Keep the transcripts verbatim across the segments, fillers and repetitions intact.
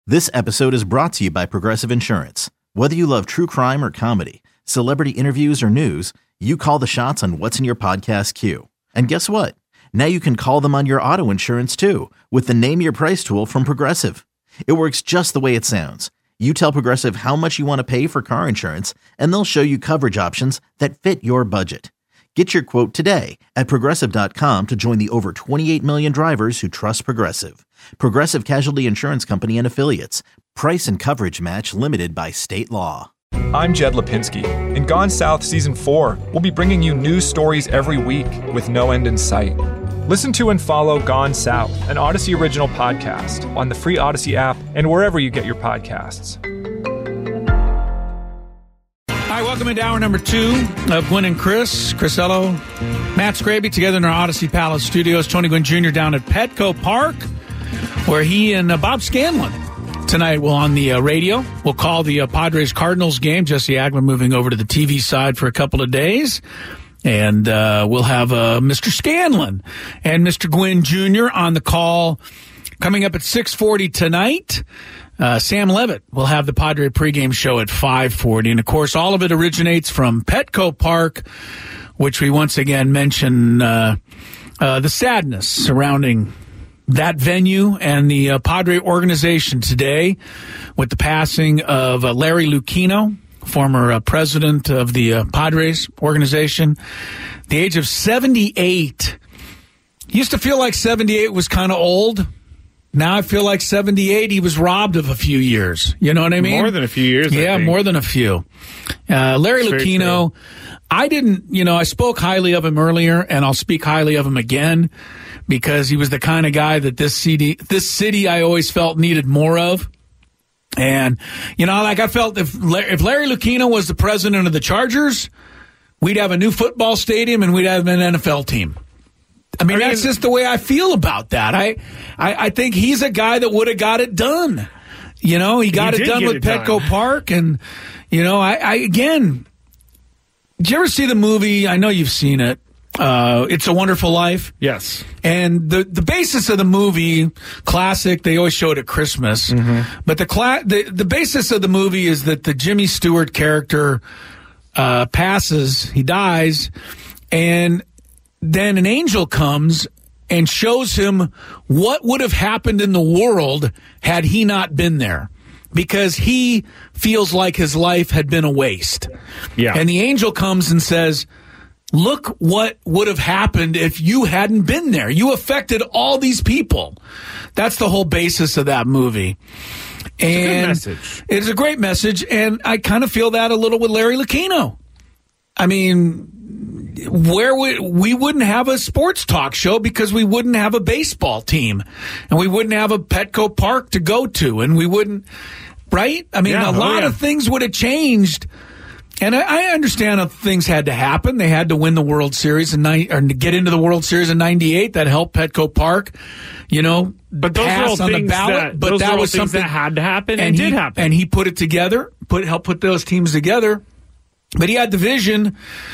This episode is brought to you by Progressive Insurance. Whether you love true crime or comedy, celebrity interviews or news, you call the shots on what's in your podcast queue. And guess what? Now you can call them on your auto insurance too with the Name Your Price tool from Progressive. It works just the way it sounds. You tell Progressive how much you want to pay for car insurance, and they'll show you coverage options that fit your budget. Get your quote today at Progressive dot com to join the over twenty-eight million drivers who trust Progressive. Progressive Casualty Insurance Company and Affiliates. Price and coverage match limited by state law. I'm Jed Lipinski. In Gone South Season four, we'll be bringing you news stories every week with no end in sight. Listen to and follow Gone South, an Odyssey original podcast on the free Odyssey app and wherever you get your podcasts. Hi, welcome into hour number two of Gwynn and Chris. Chrisello, Matt Scraby together in our Odyssey Palace studios. Tony Gwynn Junior down at Petco Park, where he and uh, Bob Scanlon tonight will on the uh, radio. We'll call the uh, Padres-Cardinals game. Jesse Agler moving over to the T V side for a couple of days. And uh, we'll have uh, Mister Scanlon and Mister Gwynn Junior on the call coming up at six forty tonight. Uh, Sam Levitt will have the Padre pregame show at five forty. And, of course, all of it originates from Petco Park, which we once again mention uh, uh, the sadness surrounding that venue and the uh, Padre organization today with the passing of uh, Larry Lucchino, former uh, president of the uh, Padres organization, the age of seventy-eight. Used to feel like seventy-eight was kind of old. Now I feel like seventy-eight, he was robbed of a few years. You know what I mean? More than a few years, Yeah, I think. more than a few. Uh, Larry That's Lucchino, I didn't, you know, I spoke highly of him earlier, and I'll speak highly of him again because he was the kind of guy that this city, this city I always felt needed more of. And, you know, like I felt if, if Larry Lucchino was the president of the Chargers, we'd have a new football stadium and we'd have an N F L team. I mean, I mean that's just the way I feel about that. I, I, I think he's a guy that would have got it done. You know, he got he it done with it Petco done. Park. And, you know, I, I, again, did you ever see the movie? I know you've seen it. Uh, It's a Wonderful Life. Yes. And the, the basis of the movie, classic, they always show it at Christmas. Mm-hmm. But the, cla- the the basis of the movie is that the Jimmy Stewart character uh, passes, he dies, and then an angel comes and shows him what would have happened in the world had he not been there. Because he feels like his life had been a waste. Yeah. And the angel comes and says, look what would have happened if you hadn't been there. You affected all these people. That's the whole basis of that movie. And it's a good message. It's a great message, and I kind of feel that a little with Larry Lucchino. I mean, where would we wouldn't have a sports talk show because we wouldn't have a baseball team, and we wouldn't have a Petco Park to go to, and we wouldn't, right? I mean, Yeah, a oh, lot yeah. of things would have changed. And I, I understand that things had to happen. They had to win the World Series in ni- or to get into the World Series in ninety-eight. That helped Petco Park, you know, But those pass are all on the things ballot. that, but those that are all was things something that had to happen and, and he, did happen. And he put it together, put helped put those teams together. But he had the vision,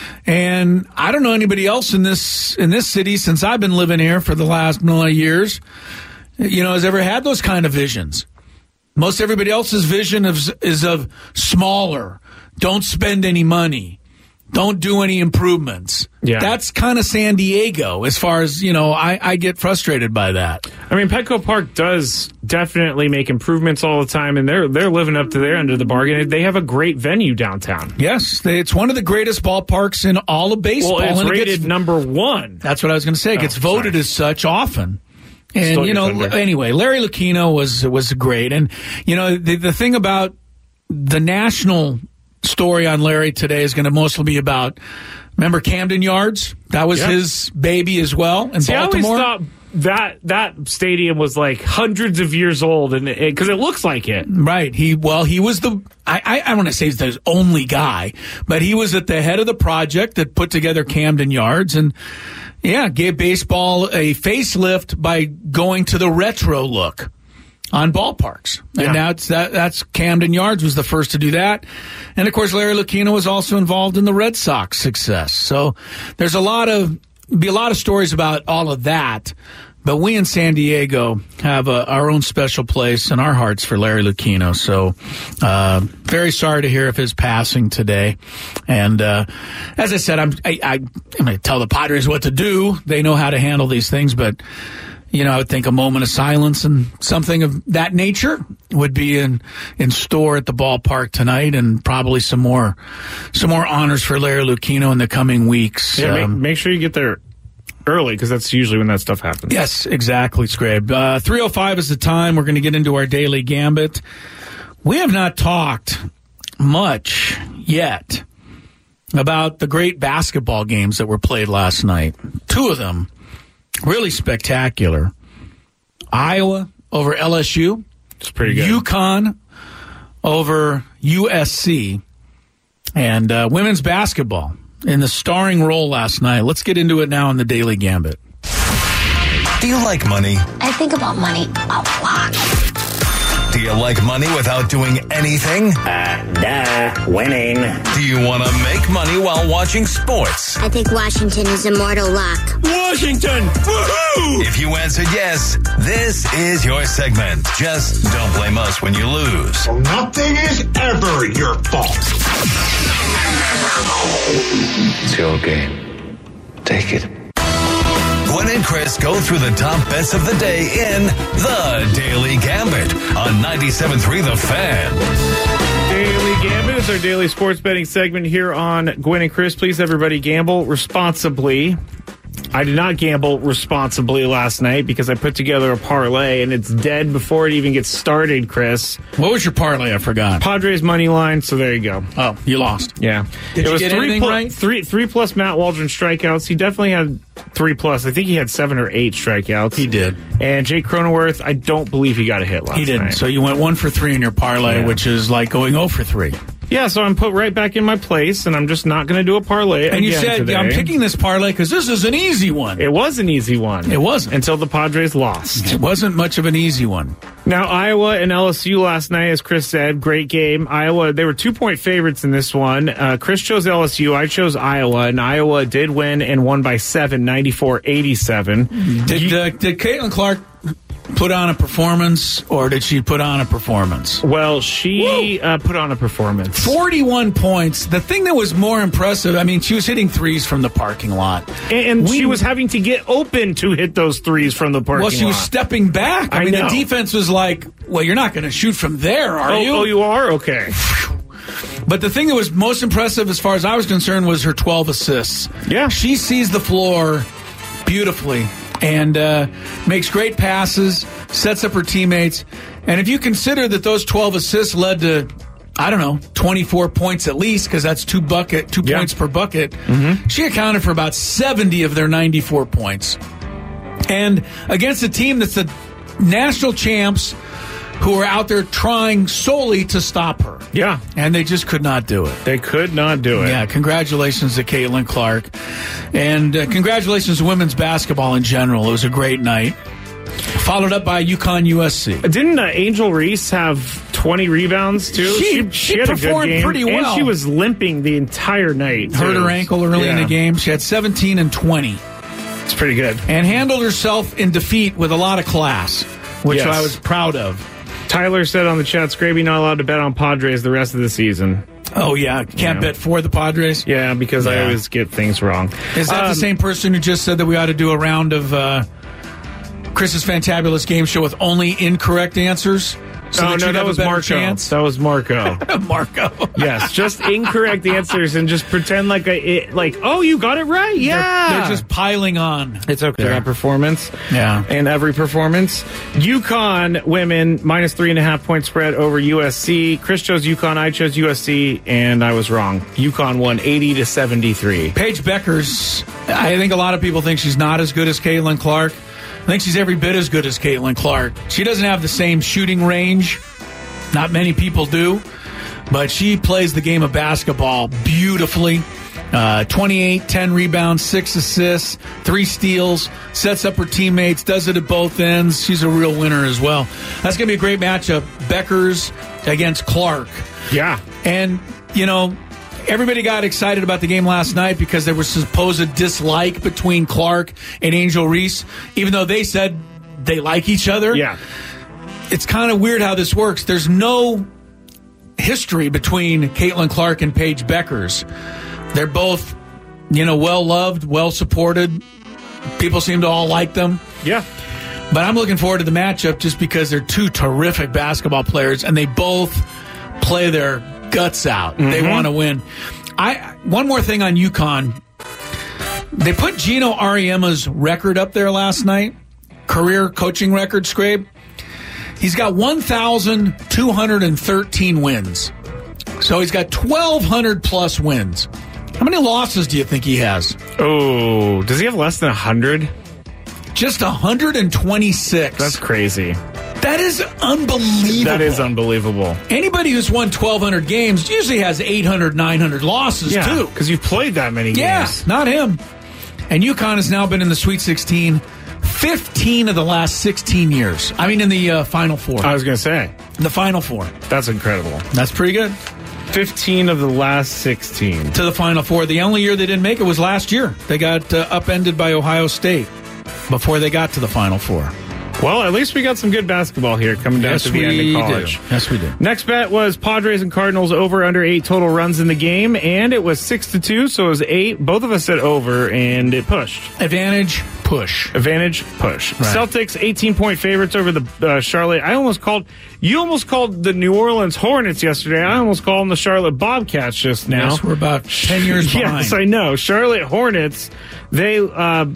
and I don't know anybody else in this in this city since I've been living here for the last million years, you know, has ever had those kind of visions. Most everybody else's vision is, is of smaller, don't spend any money, don't do any improvements. Yeah. That's kind of San Diego as far as, you know, I, I get frustrated by that. I mean, Petco Park does definitely make improvements all the time, and they're they're living up to their end of the bargain. They have a great venue downtown. Yes, they, it's one of the greatest ballparks in all of baseball. Well, it's and it rated gets, number one. That's what I was going to say. It Oh, gets voted sorry. as such often. And, Stole you your know, thunder. anyway, Larry Lucchino was was great. And, you know, the, the thing about the national story on Larry today is going to mostly be about, remember Camden Yards? That was Yeah. his baby as well in See, Baltimore. I always thought that that stadium was like hundreds of years old, and because it, it looks like it. Right. He well, he was the I I, I want to say he's the only guy, but he was at the head of the project that put together Camden Yards, and yeah, gave baseball a facelift by going to the retro look on ballparks. And Yeah. that's that that's Camden Yards was the first to do that. And of course Larry Lucchino was also involved in the Red Sox success. So there's a lot of be a lot of stories about all of that. But we in San Diego have uh, our own special place in our hearts for Larry Lucchino. So uh, very sorry to hear of his passing today. And uh, as I said, I'm, I, I, I'm going to tell the Padres what to do. They know how to handle these things. But, you know, I would think a moment of silence and something of that nature would be in, in store at the ballpark tonight, and probably some more some more honors for Larry Lucchino in the coming weeks. Yeah, um, make, make sure you get there early, because that's usually when that stuff happens. Yes, exactly, Scrabe. Uh, three oh five is the time. We're going to get into our daily gambit. We have not talked much yet about the great basketball games that were played last night. Two of them really spectacular. Iowa over L S U. It's pretty good. UConn over U S C. And uh, women's basketball in the starring role last night. Let's get into it now in the Daily Gambit. Do you like money? I think about money a lot. Do you like money without doing anything? Uh, duh, winning. Do you want to make money while watching sports? I think Washington is immortal luck. Washington! Woohoo! If you answered yes, this is your segment. Just don't blame us when you lose. Nothing is ever your fault. It's your game. Take it. Gwen and Chris go through the top bets of the day in The Daily Gambit on ninety-seven point three The Fan. Daily Gambit is our daily sports betting segment here on Gwen and Chris. Please, everybody, gamble responsibly. I did not gamble responsibly last night because I put together a parlay, and it's dead before it even gets started, Chris. What was your parlay? I forgot. Padres money line, so there you go. Oh, you lost. Yeah. Did it you was get three anything pl- right? Three, three plus Matt Waldron strikeouts. He definitely had three plus. I think he had seven or eight strikeouts. He did. And Jake Cronenworth, I don't believe he got a hit last night. He didn't. Night. So you went one for three in your parlay, Yeah. which is like going oh for three. Yeah, so I'm put right back in my place, and I'm just not going to do a parlay And you again said, today. yeah, I'm picking this parlay because this is an easy one. It was an easy one. It wasn't. Until the Padres lost. It wasn't much of an easy one. Now, Iowa and L S U last night, as Chris said, great game. Iowa, they were two-point favorites in this one. Uh, Chris chose L S U. I chose Iowa, and Iowa did win and won by seven, ninety-four eighty-seven. Did, uh, did Caitlin Clark put on a performance, or did she put on a performance? Well, she uh, put on a performance. forty-one points. The thing that was more impressive, I mean, she was hitting threes from the parking lot. And, and We- she was having to get open to hit those threes from the parking lot. Well, she was stepping back. I, I mean, know. the defense was like, well, you're not going to shoot from there, are oh, you? Oh, you are? Okay. But the thing that was most impressive as far as I was concerned was her twelve assists. Yeah. She sees the floor beautifully and uh, makes great passes, sets up her teammates. And if you consider that those twelve assists led to, I don't know, twenty-four points at least, because that's two bucket, two Yeah. points per bucket, Mm-hmm. she accounted for about seventy of their ninety-four points. And against a team that's the national champs, who are out there trying solely to stop her. Yeah. And they just could not do it. They could not do it. Yeah, congratulations to Caitlin Clark. And uh, congratulations to women's basketball in general. It was a great night. Followed up by UConn U S C. Didn't uh, Angel Reese have twenty rebounds, too? She- she had a performed good game. pretty well. And she was limping the entire night. Hurt too. her ankle early in Yeah. the game. She had seventeen and twenty. It's pretty good. And handled herself in defeat with a lot of class, which Yes. I was proud of. Tyler said on the chat, Scraby not allowed to bet on Padres the rest of the season. Oh, yeah. Can't Yeah. bet for the Padres. Yeah, because I Yeah. always get things wrong. Is that Um, the same person who just said that we ought to do a round of uh, Chris's Fantabulous Game Show with only incorrect answers? So oh, that no, you'd that have was a better Marco. chance? That was Marco. Marco. Yes, just incorrect answers and just pretend like I, it, like, oh, you got it right? Yeah. They're, they're just piling on. It's okay. That performance. Yeah. And every performance. UConn women, minus three and a half point spread over U S C. Chris chose UConn, I chose U S C, and I was wrong. UConn won eighty to seventy-three. Paige Beckers, I think a lot of people think she's not as good as Caitlin Clark. I think she's every bit as good as Caitlin Clark. She doesn't have the same shooting range. Not many people do. But she plays the game of basketball beautifully. Uh, twenty-eight, ten rebounds, six assists, three steals, sets up her teammates, does it at both ends. She's a real winner as well. That's going to be a great matchup. Beckers against Clark. Yeah. And, you know, everybody got excited about the game last night because there was supposed dislike between Clark and Angel Reese, even though they said they like each other. Yeah. It's kind of weird how this works. There's no history between Caitlin Clark and Paige Beckers. They're both, you know, well-loved, well-supported. People seem to all like them. Yeah. But I'm looking forward to the matchup just because they're two terrific basketball players, and they both play their guts out. Mm-hmm. They want to win. I One more thing on UConn. They put Gino Ariema's record up there last night, career coaching record, Scrape. He's got one thousand two hundred thirteen wins. So he's got twelve hundred plus wins. How many losses do you think he has? Oh, does he have less than one hundred? Just one hundred twenty-six. That's crazy. That is unbelievable. That is unbelievable. Anybody who's won twelve hundred games usually has eight hundred, nine hundred losses, yeah, too. because you've played that many yeah, games. Yeah, not him. And UConn has now been in the Sweet sixteen fifteen of the last sixteen years. I mean, in the uh, Final Four. I was going to say. In the Final Four. That's incredible. That's pretty good. fifteen of the last sixteen. To the Final Four. The only year they didn't make it was last year. They got uh, upended by Ohio State before they got to the Final Four. Well, at least we got some good basketball here coming down yes, to the end of college. Do. Yes, we do. Next bet was Padres and Cardinals over under eight total runs in the game, and it was six to two, so it was eight. Both of us said over, and it pushed. Advantage, push. Advantage, push. Right. Celtics eighteen point favorites over the uh, Charlotte. I almost called you almost called the New Orleans Hornets yesterday. I almost called them the Charlotte Bobcats just now. Yes, we're about ten years behind. Yes, I know. Charlotte Hornets. They. Uh,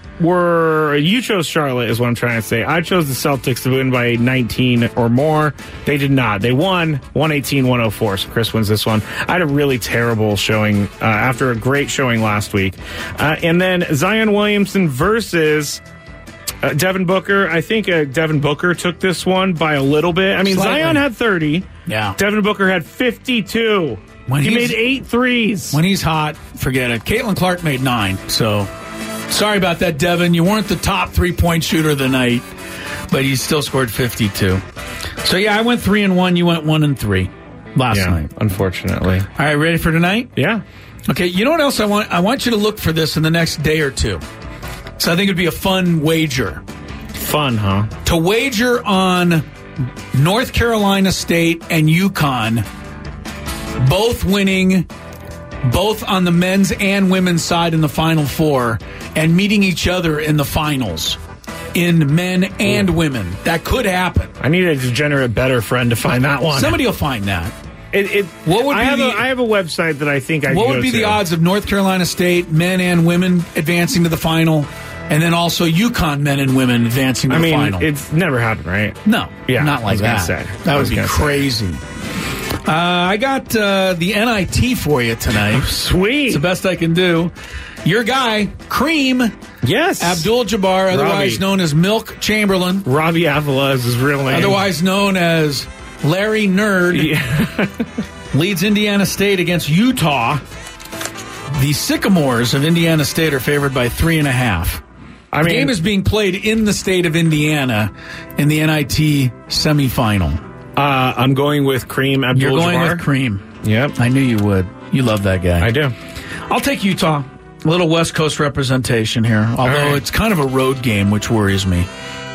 Were you chose Charlotte is what I'm trying to say. I chose the Celtics to win by nineteen or more. They did not. They won one eighteen one oh four. So Chris wins this one. I had a really terrible showing uh, after a great showing last week. Uh, and then Zion Williamson versus uh, Devin Booker. I think uh, Devin Booker took this one by a little bit. I mean, Slightly. Zion had thirty. Yeah. Devin Booker had fifty-two. When he made eight threes. When he's hot, forget it. Caitlin Clark made nine, so... Sorry about that, Devin. You weren't the top three-point shooter of the night, but you still scored fifty-two. So, yeah, I went three and one. You went one and three last yeah, night. Unfortunately. All right, ready for tonight? Yeah. Okay, you know what else I want? I want you to look for this in the next day or two. So I think it'd be a fun wager. Fun, huh? To wager on North Carolina State and UConn both winning, both on the men's and women's side in the Final Four, and meeting each other in the finals in men and Ooh. women. That could happen. I need a degenerate better friend to find that one. Somebody will find that. It, it, what would I, be have the, a, I have a website that I think I What would go be to. the odds of North Carolina State men and women advancing to the final, and then also UConn men and women advancing to I the mean, final? It's never happened, right? No. Yeah, not like that. Say. That would be crazy. Uh, I got uh, the N I T for you tonight. Sweet. It's the best I can do. Your guy, Cream. Yes. Abdul-Jabbar, otherwise Robbie. known as Milk Chamberlain. Robbie Avila is his real name. Otherwise known as Larry Nerd. Yeah. Leads Indiana State against Utah. The Sycamores of Indiana State are favored by three and a half. I mean, the game is being played in the state of Indiana in the N I T semifinal. Uh, I'm going with Cream Abdul-Jabbar. You're going with Cream. Yep. I knew you would. You love that guy. I do. I'll take Utah. A little West Coast representation here, although right. it's kind of a road game, which worries me.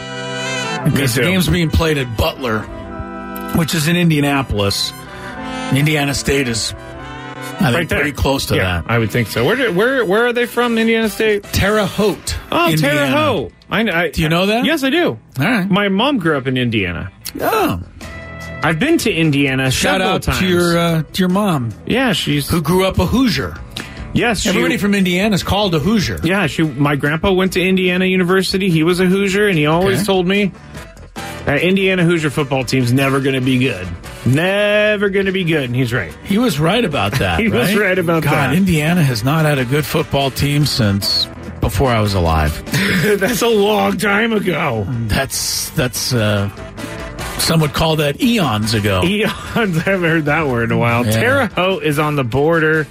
Because the game's being played at Butler, which is in Indianapolis. Indiana State is, I think, right pretty close to yeah, that. I would think so. Where do, where where are they from, Indiana State? Terre Haute. Oh, Indiana. Terre Haute. I, I, do you know that? Yes, I do. All right. My mom grew up in Indiana. Oh. I've been to Indiana Shout several out times. to your uh, to your mom. Yeah, she's who grew up a Hoosier. Yes, she, everybody from Indiana is called a Hoosier. Yeah, she. My grandpa went to Indiana University. He was a Hoosier, and he always okay. told me that Indiana Hoosier football team's never going to be good. Never going to be good, and he's right. He was right about that. he right? was right about God, that. God, Indiana has not had a good football team since before I was alive. That's a long time ago. That's that's. Uh, Some would call that eons ago. Eons. I haven't heard that word in a while. Yeah. Terre Haute is on the border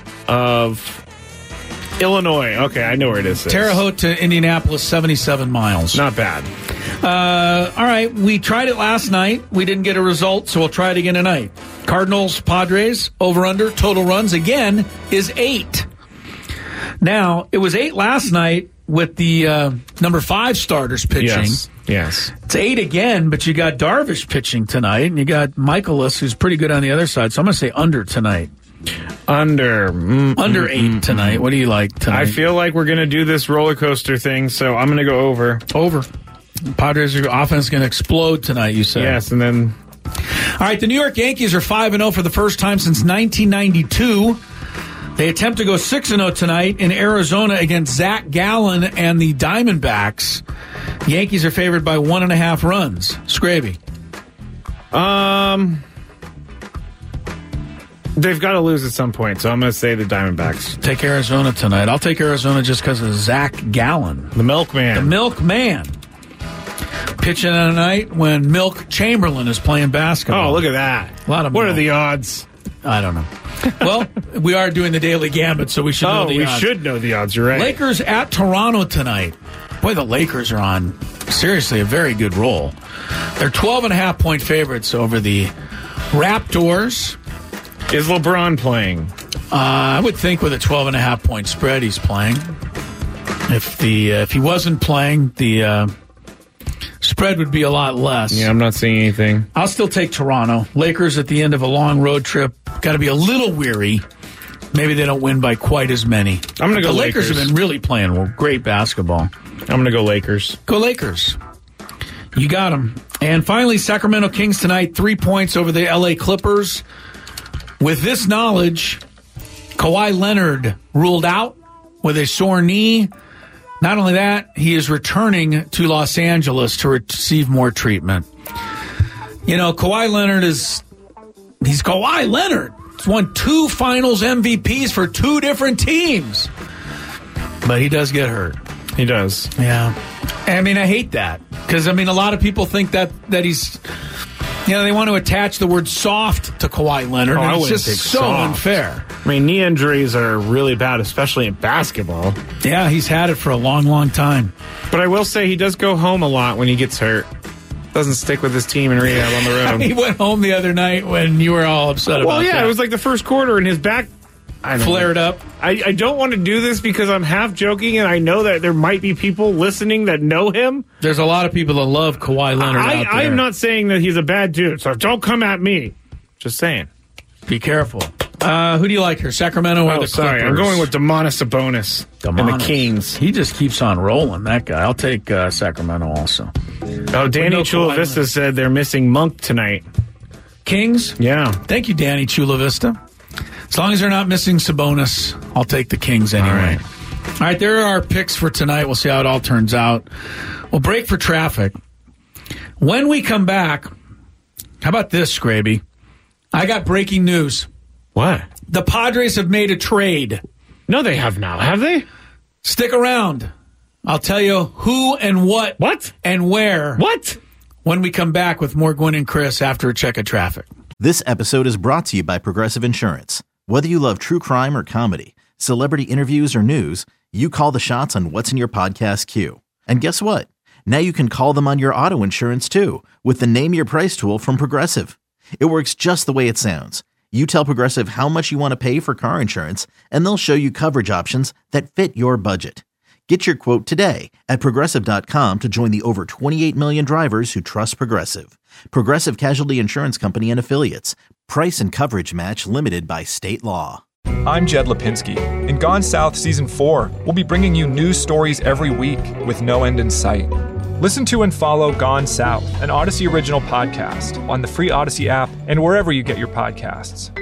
of Illinois. Okay, I know where it is. Terre Haute to Indianapolis, seventy-seven miles. Not bad. Uh, all right, we tried it last night. We didn't get a result, so we'll try it again tonight. Cardinals, Padres, over-under, total runs, again, is eight. Now, it was eight last night with the uh, number five starters pitching. Yes, yes. It's eight again, but you got Darvish pitching tonight, and you got Michaelis, who's pretty good on the other side, so I'm going to say under tonight. Under. Mm, under mm, eight mm, tonight. Mm. What do you like tonight? I feel like we're going to do this roller coaster thing, so I'm going to go over. Over. Padres' offense is going to explode tonight, you say? Yes, and then... All right, the New York Yankees are five and oh for the first time since nineteen ninety-two. They attempt to go six and oh tonight in Arizona against Zach Gallen and the Diamondbacks. Yankees are favored by one and a half runs. Scraby. Um... They've got to lose at some point, so I'm going to say the Diamondbacks. Take Arizona tonight. I'll take Arizona just because of Zach Gallen. The milkman. The milkman. Pitching on a night when Milk Chamberlain is playing basketball. Oh, look at that. A lot of What milk. are the odds? I don't know. Well, we are doing the Daily Gambit, so we should know oh, the we odds. should know the odds. You're right. Lakers at Toronto tonight. Boy, the Lakers are on, seriously, a very good roll. They're twelve and a half point favorites over the Raptors. Is LeBron playing? Uh, I would think with a twelve and a half point spread, he's playing. If the uh, if he wasn't playing, the uh, spread would be a lot less. Yeah, I'm not seeing anything. I'll still take Toronto. Lakers at the end of a long road trip. Got to be a little weary. Maybe they don't win by quite as many. I'm going to go The Lakers. Lakers have been really playing well, great basketball. I'm going to go Lakers. Go Lakers. You got them. And finally, Sacramento Kings tonight, three points over the L A Clippers. With this knowledge, Kawhi Leonard ruled out with a sore knee. Not only that, he is returning to Los Angeles to receive more treatment. You know, Kawhi Leonard is, he's Kawhi Leonard. He's won two finals M V Ps for two different teams. But he does get hurt. He does. Yeah. I mean, I hate that. Because, I mean, a lot of people think that, that he's, you know, they want to attach the word soft to Kawhi Leonard. Oh, and I it's wouldn't just think so soft. unfair. I mean, knee injuries are really bad, especially in basketball. Yeah, he's had it for a long, long time. But I will say he does go home a lot when he gets hurt. Doesn't stick with his team in rehab on the road. He went home the other night when you were all upset well, about Well, yeah, that. it was like the first quarter and his back I flared up. I, I don't want to do this because I'm half joking and I know that there might be people listening that know him. There's a lot of people that love Kawhi Leonard I, out there. I am not saying that he's a bad dude, so don't come at me. Just saying. Be careful. Uh, who do you like here, Sacramento or Oh, the sorry. Clippers? I'm going with Domantas Sabonis and Domantas. the Kings. He just keeps on rolling, that guy. I'll take uh, Sacramento also. Oh, Danny no Chula Kawhi Vista Leonard. said they're missing Monk tonight. Kings? Yeah. Thank you, Danny Chula Vista. As long as they're not missing Sabonis, I'll take the Kings anyway. All right. All right, there are our picks for tonight. We'll see how it all turns out. We'll break for traffic. When we come back, how about this, Scraby? I got breaking news. What? The Padres have made a trade. No, they have not, have they? Stick around. I'll tell you who and what. What? And where. What? When we come back with more Gwynn and Chris after a check of traffic. This episode is brought to you by Progressive Insurance. Whether you love true crime or comedy, celebrity interviews or news, you call the shots on what's in your podcast queue. And guess what? Now you can call them on your auto insurance too with the Name Your Price tool from Progressive. It works just the way it sounds. You tell Progressive how much you want to pay for car insurance, and they'll show you coverage options that fit your budget. Get your quote today at Progressive dot com to join the over twenty-eight million drivers who trust Progressive. Progressive Casualty Insurance Company and Affiliates. Price and coverage match limited by state law. I'm Jed Lipinski. In Gone South Season four, we'll be bringing you news stories every week with no end in sight. Listen to and follow Gone South, an Odyssey original podcast, on the free Odyssey app and wherever you get your podcasts.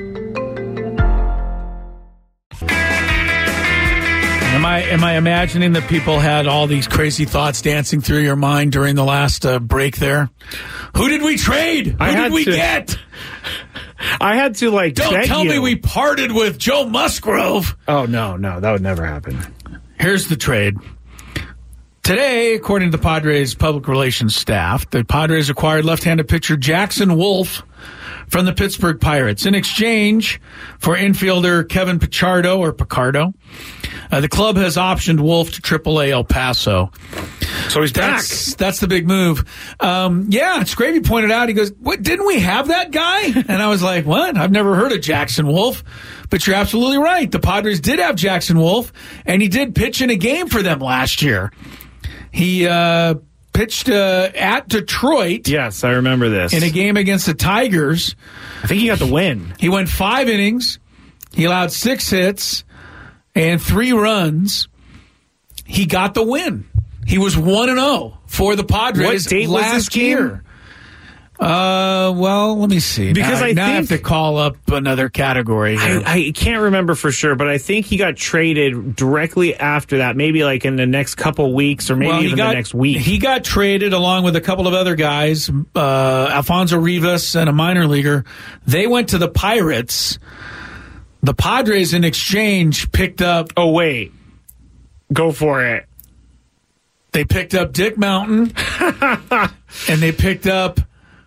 Am I am I imagining that people had all these crazy thoughts dancing through your mind during the last uh, break there? Who did we trade? Who I did had we to- get? I had to, like, Don't beg tell you. me we parted with Joe Musgrove. Oh, no, no, that would never happen. Here's the trade. Today, according to the Padres public relations staff, the Padres acquired left-handed pitcher Jackson Wolf from the Pittsburgh Pirates in exchange for infielder Kevin Pichardo or Picardo, Uh, the club has optioned Wolf to triple A El Paso. So he's That's, back. that's the big move. Um, yeah, Scravy pointed out, he goes, what, didn't we have that guy? And I was like, what? I've never heard of Jackson Wolf. But you're absolutely right. The Padres did have Jackson Wolf, and he did pitch in a game for them last year. He uh, pitched uh, at Detroit. Yes, I remember this. In a game against the Tigers. I think he got the win. He went five innings. He allowed six hits and three runs. He got the win. He was one and oh for the Padres what date last was this game? year. Uh, well, let me see. Because now, I now think I have to call up another category here. I, I can't remember for sure, but I think he got traded directly after that, maybe like in the next couple weeks or maybe well, even got, the next week. He got traded along with a couple of other guys, uh, Alfonso Rivas and a minor leaguer. They went to the Pirates. The Padres, in exchange, picked up... Oh, wait. Go for it. They picked up Dick Mountain, and they picked up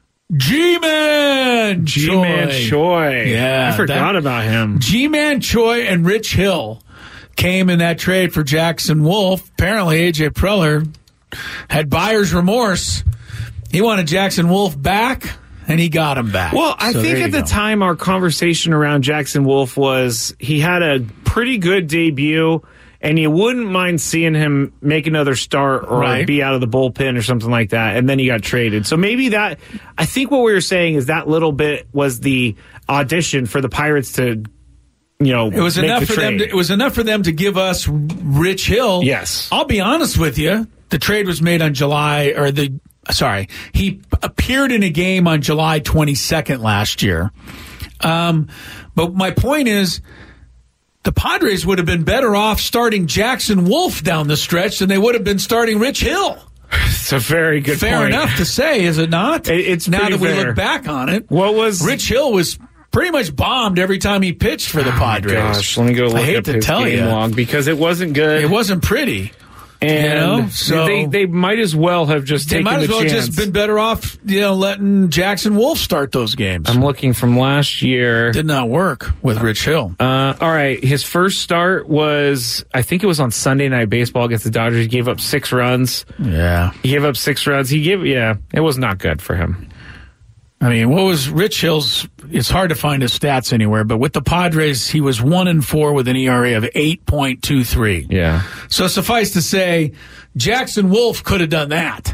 G-Man Choi. G-Man Choi. Yeah. I forgot that, about him. G-Man Choi and Rich Hill came in that trade for Jackson Wolf. Apparently, A J Preller had buyer's remorse. He wanted Jackson Wolf back, and he got him back. Well, I so think at the go. time our conversation around Jackson Wolf was he had a pretty good debut, and you wouldn't mind seeing him make another start or right. be out of the bullpen or something like that, and then he got traded. So maybe that, I think what we were saying is that little bit was the audition for the Pirates to, you know, it was make enough the for trade. them. To, it was enough for them to give us Rich Hill. Yes, I'll be honest with you. The trade was made on July, or the sorry, he appeared in a game on July twenty-second last year. Um, but my point is, the Padres would have been better off starting Jackson Wolf down the stretch than they would have been starting Rich Hill. It's a very good fair point. enough to say, is it not? It, it's now that we fair. look back on it. What was Rich Hill was pretty much bombed every time he pitched for the oh Padres. Gosh, let me go look I hate up to his tell game you, log because it wasn't good. It wasn't pretty. And you know, so they, they might as well have just they taken might as the well chance. just been better off, you know, letting Jackson Wolf start those games. I'm looking from last year. Did not work with Rich Hill. Uh, all right, his first start was, I think it was on Sunday Night Baseball against the Dodgers. He gave up six runs. Yeah, he gave up six runs. He gave, yeah, it was not good for him. I mean, what was Rich Hill's? It's hard to find his stats anywhere, but with the Padres, he was one and four with an E R A of eight point two three. Yeah. So suffice to say, Jackson Wolf could have done that.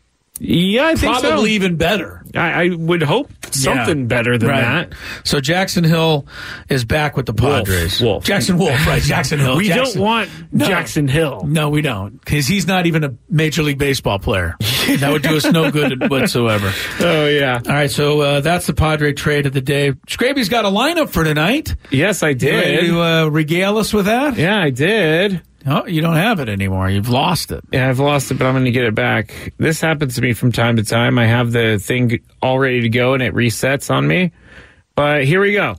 Yeah, I think Probably so. even better. I, I would hope something yeah, better than right. that. So Jackson Hill is back with the Padres. Wolf. Wolf. Jackson Wolf, right? Jackson Hill. We Jackson. don't want no. Jackson Hill. No, we don't, because he's not even a Major League Baseball player. That would do us no good whatsoever. Oh, yeah. All right, so uh, that's the Padre trade of the day. Scraby's got a lineup for tonight. Yes, I did. You ready to uh, regale us with that? Yeah, I did. Oh, you don't have it anymore. You've lost it. Yeah, I've lost it, but I'm going to get it back. This happens to me from time to time. I have the thing all ready to go, and it resets on me. But here we go.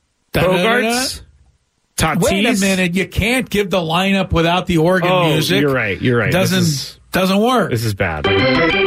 Bogarts, Tatis. Wait a minute. You can't give the lineup without the organ oh, music. You're right. You're right. Doesn't is, doesn't work. This is bad. There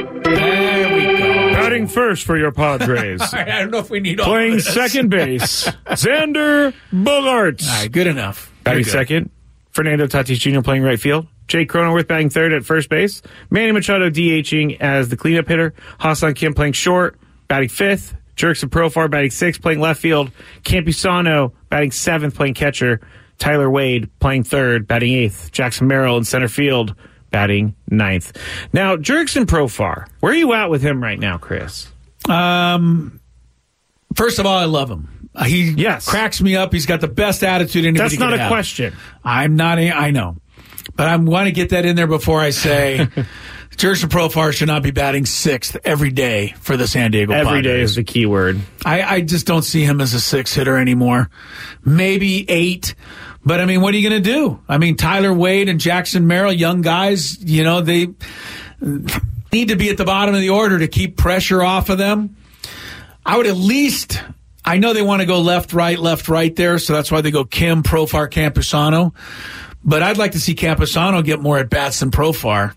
we go. Batting first for your Padres. All right, I don't know if we need all Playing this. second base, Xander Bogaerts. All right, good enough. Batting second, Fernando Tatis Junior playing right field. Jake Cronenworth batting third at first base. Manny Machado DHing as the cleanup hitter. Ha-Seong Kim playing short, batting fifth. Jurickson Profar batting sixth, playing left field. Campusano batting seventh, playing catcher. Tyler Wade playing third, batting eighth. Jackson Merrill in center field, batting ninth. Now, Jurickson Profar, where are you at with him right now, Chris? Um, first of all, I love him. He yes. cracks me up. He's got the best attitude anybody That's not could a have. question. I'm not. A, I know, but I want to get that in there before I say Jurickson Profar should not be batting sixth every day for the San Diego Padres. Every day is the key word. I, I just don't see him as a six hitter anymore. Maybe eight. But, I mean, what are you going to do? I mean, Tyler Wade and Jackson Merrill, young guys, you know, they need to be at the bottom of the order to keep pressure off of them. I would at least, I know they want to go left, right, left, right there, so that's why they go Kim, Profar, Campusano. But I'd like to see Campusano get more at-bats than Profar.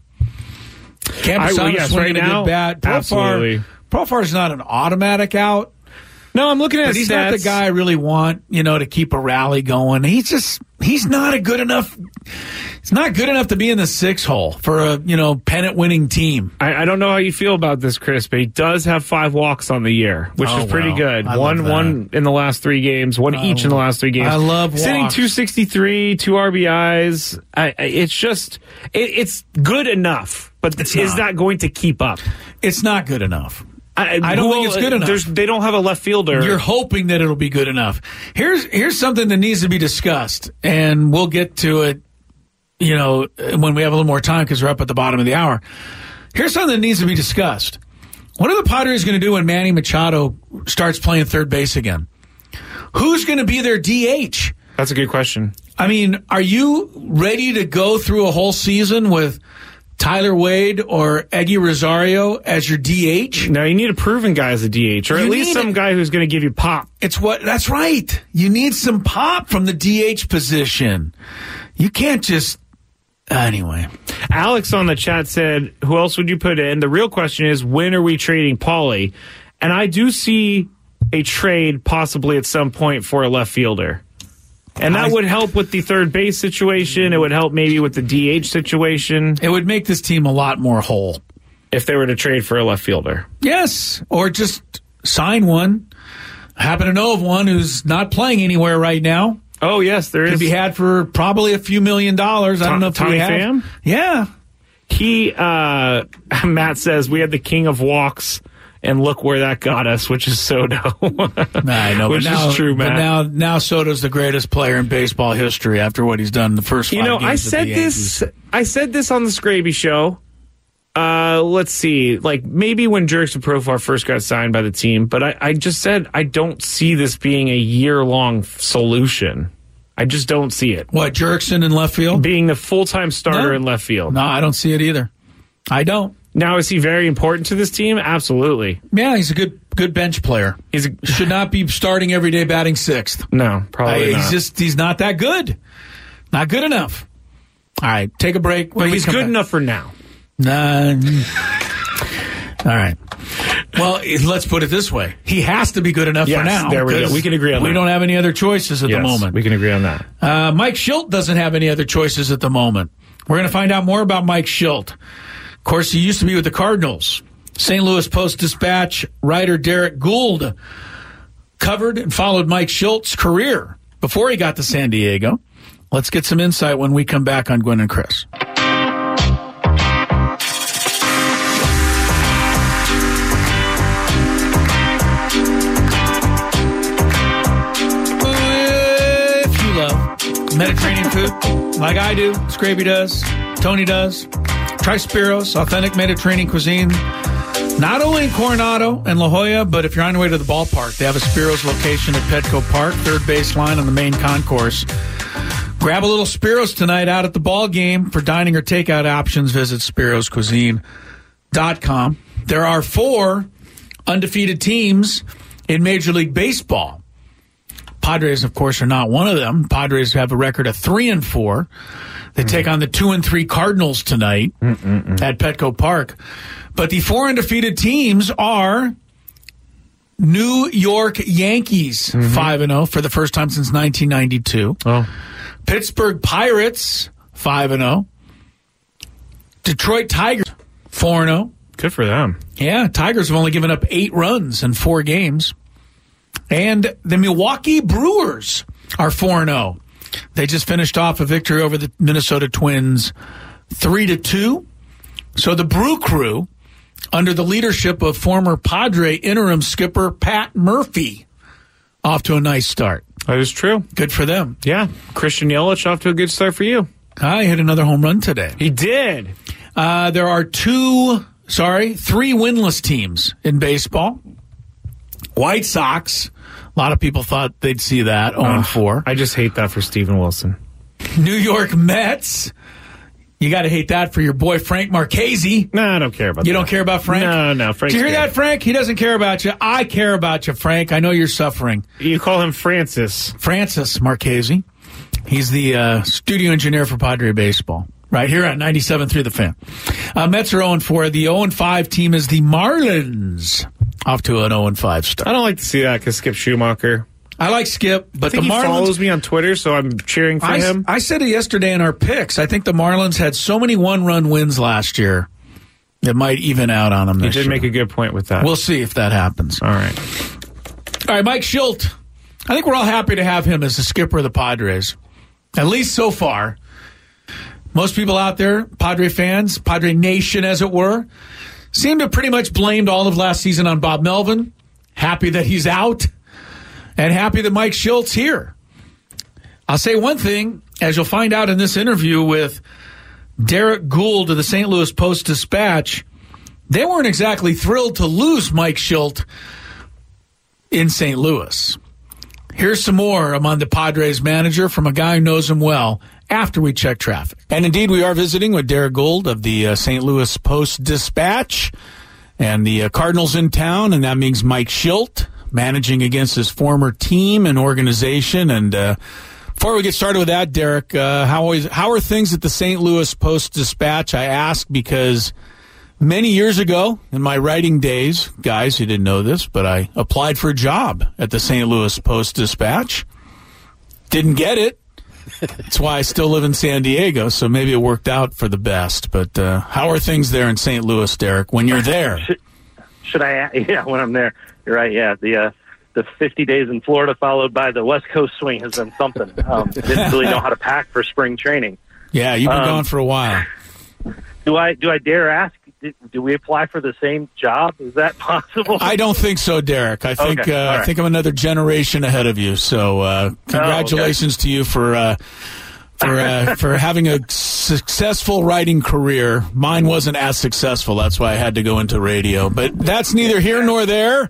Campusano I, yes, swinging right a now, good bat. Profar, absolutely. Profar's not an automatic out. No, I'm looking at But his he's stats. not the guy I really want, you know, to keep a rally going. He's just, he's not a good enough, he's not good enough to be in the six hole for a, you know, pennant-winning team. I, I don't know how you feel about this, Chris, but he does have five walks on the year, which Oh, is pretty wow. good. I one love that. one in the last three games, one I each in the love- last three games. I love Sitting walks. two sixty-three, two R B Is. I, I, it's just, it, it's good enough, but It's is not. not going to keep up. It's not good enough. I, I don't who- think it's good enough. there's- They don't have a left fielder. You're hoping that it'll be good enough. Here's here's something that needs to be discussed, and we'll get to it, you know, when we have a little more time because we're up at the bottom of the hour. Here's something that needs to be discussed. What are the Padres going to do when Manny Machado starts playing third base again? Who's going to be their D H? That's a good question. I mean, are you ready to go through a whole season with Tyler Wade or Eggy Rosario as your D H? No, you need a proven guy as a D H, or You at least need some it. guy who's going to give you pop. It's what, that's right. You need some pop from the D H position. You can't just, anyway. Alex on the chat said, who else would you put in? The real question is, when are we trading Paulie? And I do see a trade possibly at some point for a left fielder. And that I- would help with the third base situation. It would help maybe with the D H situation It would make this team a lot more whole. if they were to trade for a left fielder. Yes, or just sign one. I happen to know of one who's not playing anywhere right now. Oh, yes, there Could is. be had for probably a few million dollars. I don't know if Tommy we have. Pham? Yeah. He, uh, Matt says, we had the king of walks, and look where that got us, which is Soto. I know, which but now, is true, Matt. But now, now Soto's the greatest player in baseball history after what he's done in the first five You know, games I with said the this. Yankees. I said this on the Scraby show. Uh, let's see, like maybe when Jurickson Profar first got signed by the team, but I, I just said I don't see this being a year-long solution. I just don't see it What, Jurickson in left field? being the full-time starter No. in left field. No, I don't see it either. I don't. Now, is he very important to this team? Absolutely. Yeah, he's a good good bench player. He's a, Should not be starting every day batting sixth. no, probably Uh, not. he's just he's not that good. Not good enough. All right, take a break. When but we he's come good back- enough for now. Nah. All right. Well, let's put it this way. He has to be good enough Yes, for now. there we go. 'cause We can agree on We that. don't have any other choices at Yes, the moment. we can agree on that. Uh, Mike Schilt doesn't have any other choices at the moment. We're going to find out more about Mike Schilt. Of course, he used to be with the Cardinals. Saint Louis Post-Dispatch writer Derek Gould covered and followed Mike Schilt's career before he got to San Diego. Let's get some insight when we come back on Gwynn and Chris. If you love Mediterranean food, like I do, Scraby does, Tony does, try Spiros, authentic Mediterranean cuisine. Not only in Coronado and La Jolla, but if you're on your way to the ballpark, they have a Spiros location at Petco Park, third base line on the main concourse. Grab a little Spiros tonight out at the ball game. For dining or takeout options, visit spiros cuisine dot com. There are four undefeated teams in Major League Baseball. Padres, of course, are not one of them. Padres have a record of three and four. They mm. take on the two and three Cardinals tonight Mm-mm-mm. at Petco Park. But the four undefeated teams are New York Yankees, mm-hmm. five and oh for the first time since nineteen ninety-two. Oh. Pittsburgh Pirates, five and oh. Detroit Tigers, four and oh. Good for them. Yeah, Tigers have only given up eight runs in four games. And the Milwaukee Brewers are four and oh. They just finished off a victory over the Minnesota Twins three to two. So the Brew Crew, under the leadership of former Padre interim skipper Pat Murphy, off to a nice start. That is true. Good for them. Yeah. Christian Yelich off to a good start for you. I hit another home run today. He did. Uh, there are two, sorry, three winless teams in baseball. White Sox. A lot of people thought they'd see that, oh and four. I just hate that for Steven Wilson. New York Mets. You got to hate that for your boy Frank Marchese. No, I don't care about you that. You don't care about Frank? No, no. Frank's Did you hear good. that, Frank? He doesn't care about you. I care about you, Frank. I know you're suffering. You call him Francis. Francis Marchese. He's the uh, studio engineer for Padre Baseball. Right here at ninety-seven point three The Fan. Uh, Mets are oh and four. The oh and five team is the Marlins. off to an oh and five start. I don't like to see that because Skip Schumacher. I like Skip, but I think the Marlins he follows me on Twitter, so I'm cheering for I, him. I said it yesterday in our picks. I think the Marlins had so many one-run wins last year it might even out on them. You this did year. make a good point with that. We'll see if that happens. All right. All right, Mike Shildt. I think we're all happy to have him as the skipper of the Padres, at least so far. Most people out there, Padre fans, Padre Nation, as it were, seem to have pretty much blamed all of last season on Bob Melvin. Happy that he's out, and happy that Mike Shildt's here. I'll say one thing, as you'll find out in this interview with Derek Gould of the Saint Louis Post-Dispatch, they weren't exactly thrilled to lose Mike Shildt in Saint Louis. Here's some more among the Padres manager from a guy who knows him well after we check traffic. And indeed, we are visiting with Derek Gould of the uh, Saint Louis Post-Dispatch, and the uh, Cardinals in town, and that means Mike Shildt managing against his former team and organization. And uh, before we get started with that, Derek, uh, how, is, how are things at the Saint Louis Post-Dispatch? I ask because many years ago, in my writing days, guys who didn't know this, but I applied for a job at the Saint Louis Post-Dispatch. Didn't get it. That's why I still live in San Diego, so maybe it worked out for the best. But uh, how are things there in Saint Louis, Derek, when you're there? Should, should I? Yeah, when I'm there. You're right, yeah. The uh, the fifty days in Florida followed by the West Coast swing has been something. Um, didn't really know how to pack for spring training. Yeah, you've been um, um, gone for a while. Do I, do I dare ask? Do we apply for the same job? Is that possible? I don't think so, Derek. I think okay. uh, right. I think I'm another generation ahead of you. So uh, congratulations oh, okay. to you for uh, for uh, for having a successful writing career. Mine wasn't as successful. That's why I had to go into radio. But that's neither here nor there.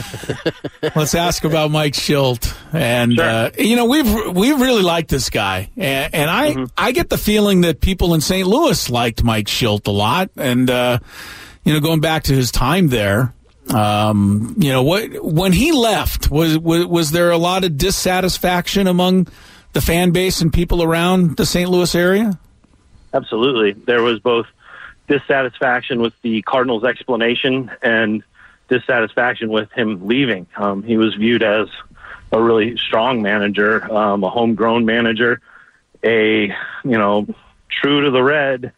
Let's ask about Mike Shildt. And sure. uh, you know, we've we really liked this guy, and, and I mm-hmm. I get the feeling that people in Saint Louis liked Mike Shildt a lot, and uh, you know, going back to his time there. Um, you know, what when he left, was, was was there a lot of dissatisfaction among the fan base and people around the Saint Louis area? Absolutely. There was both dissatisfaction with the Cardinals' explanation and dissatisfaction with him leaving. Um, he was viewed as a really strong manager, um, a homegrown manager, a, you know, true to the red,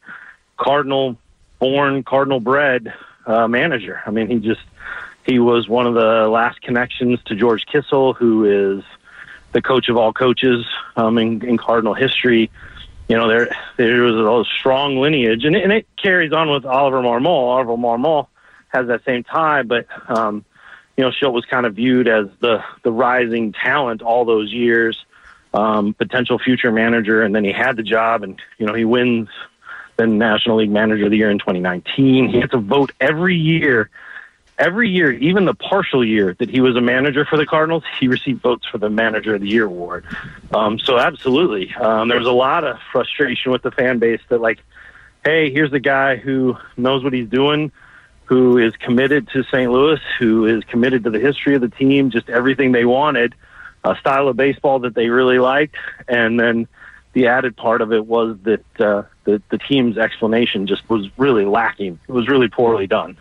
Cardinal-born, Cardinal-bred uh, manager. I mean, he just, he was one of the last connections to George Kissel, who is the coach of all coaches um, in, in Cardinal history. You know, there there was a strong lineage, and it, and it carries on with Oliver Marmol. Oliver Marmol has that same tie, but, um, you know, Shildt was kind of viewed as the, the rising talent all those years, um, potential future manager, and then he had the job, and, you know, he wins the National League Manager of the Year in twenty nineteen. He had to vote every year Every year, even the partial year that he was a manager for the Cardinals, he received votes for the Manager of the Year award. Um, so absolutely. Um, there was a lot of frustration with the fan base that, like, hey, here's a guy who knows what he's doing, who is committed to Saint Louis, who is committed to the history of the team, just everything they wanted, a style of baseball that they really liked. And then the added part of it was that uh, the, the team's explanation just was really lacking. It was really poorly done.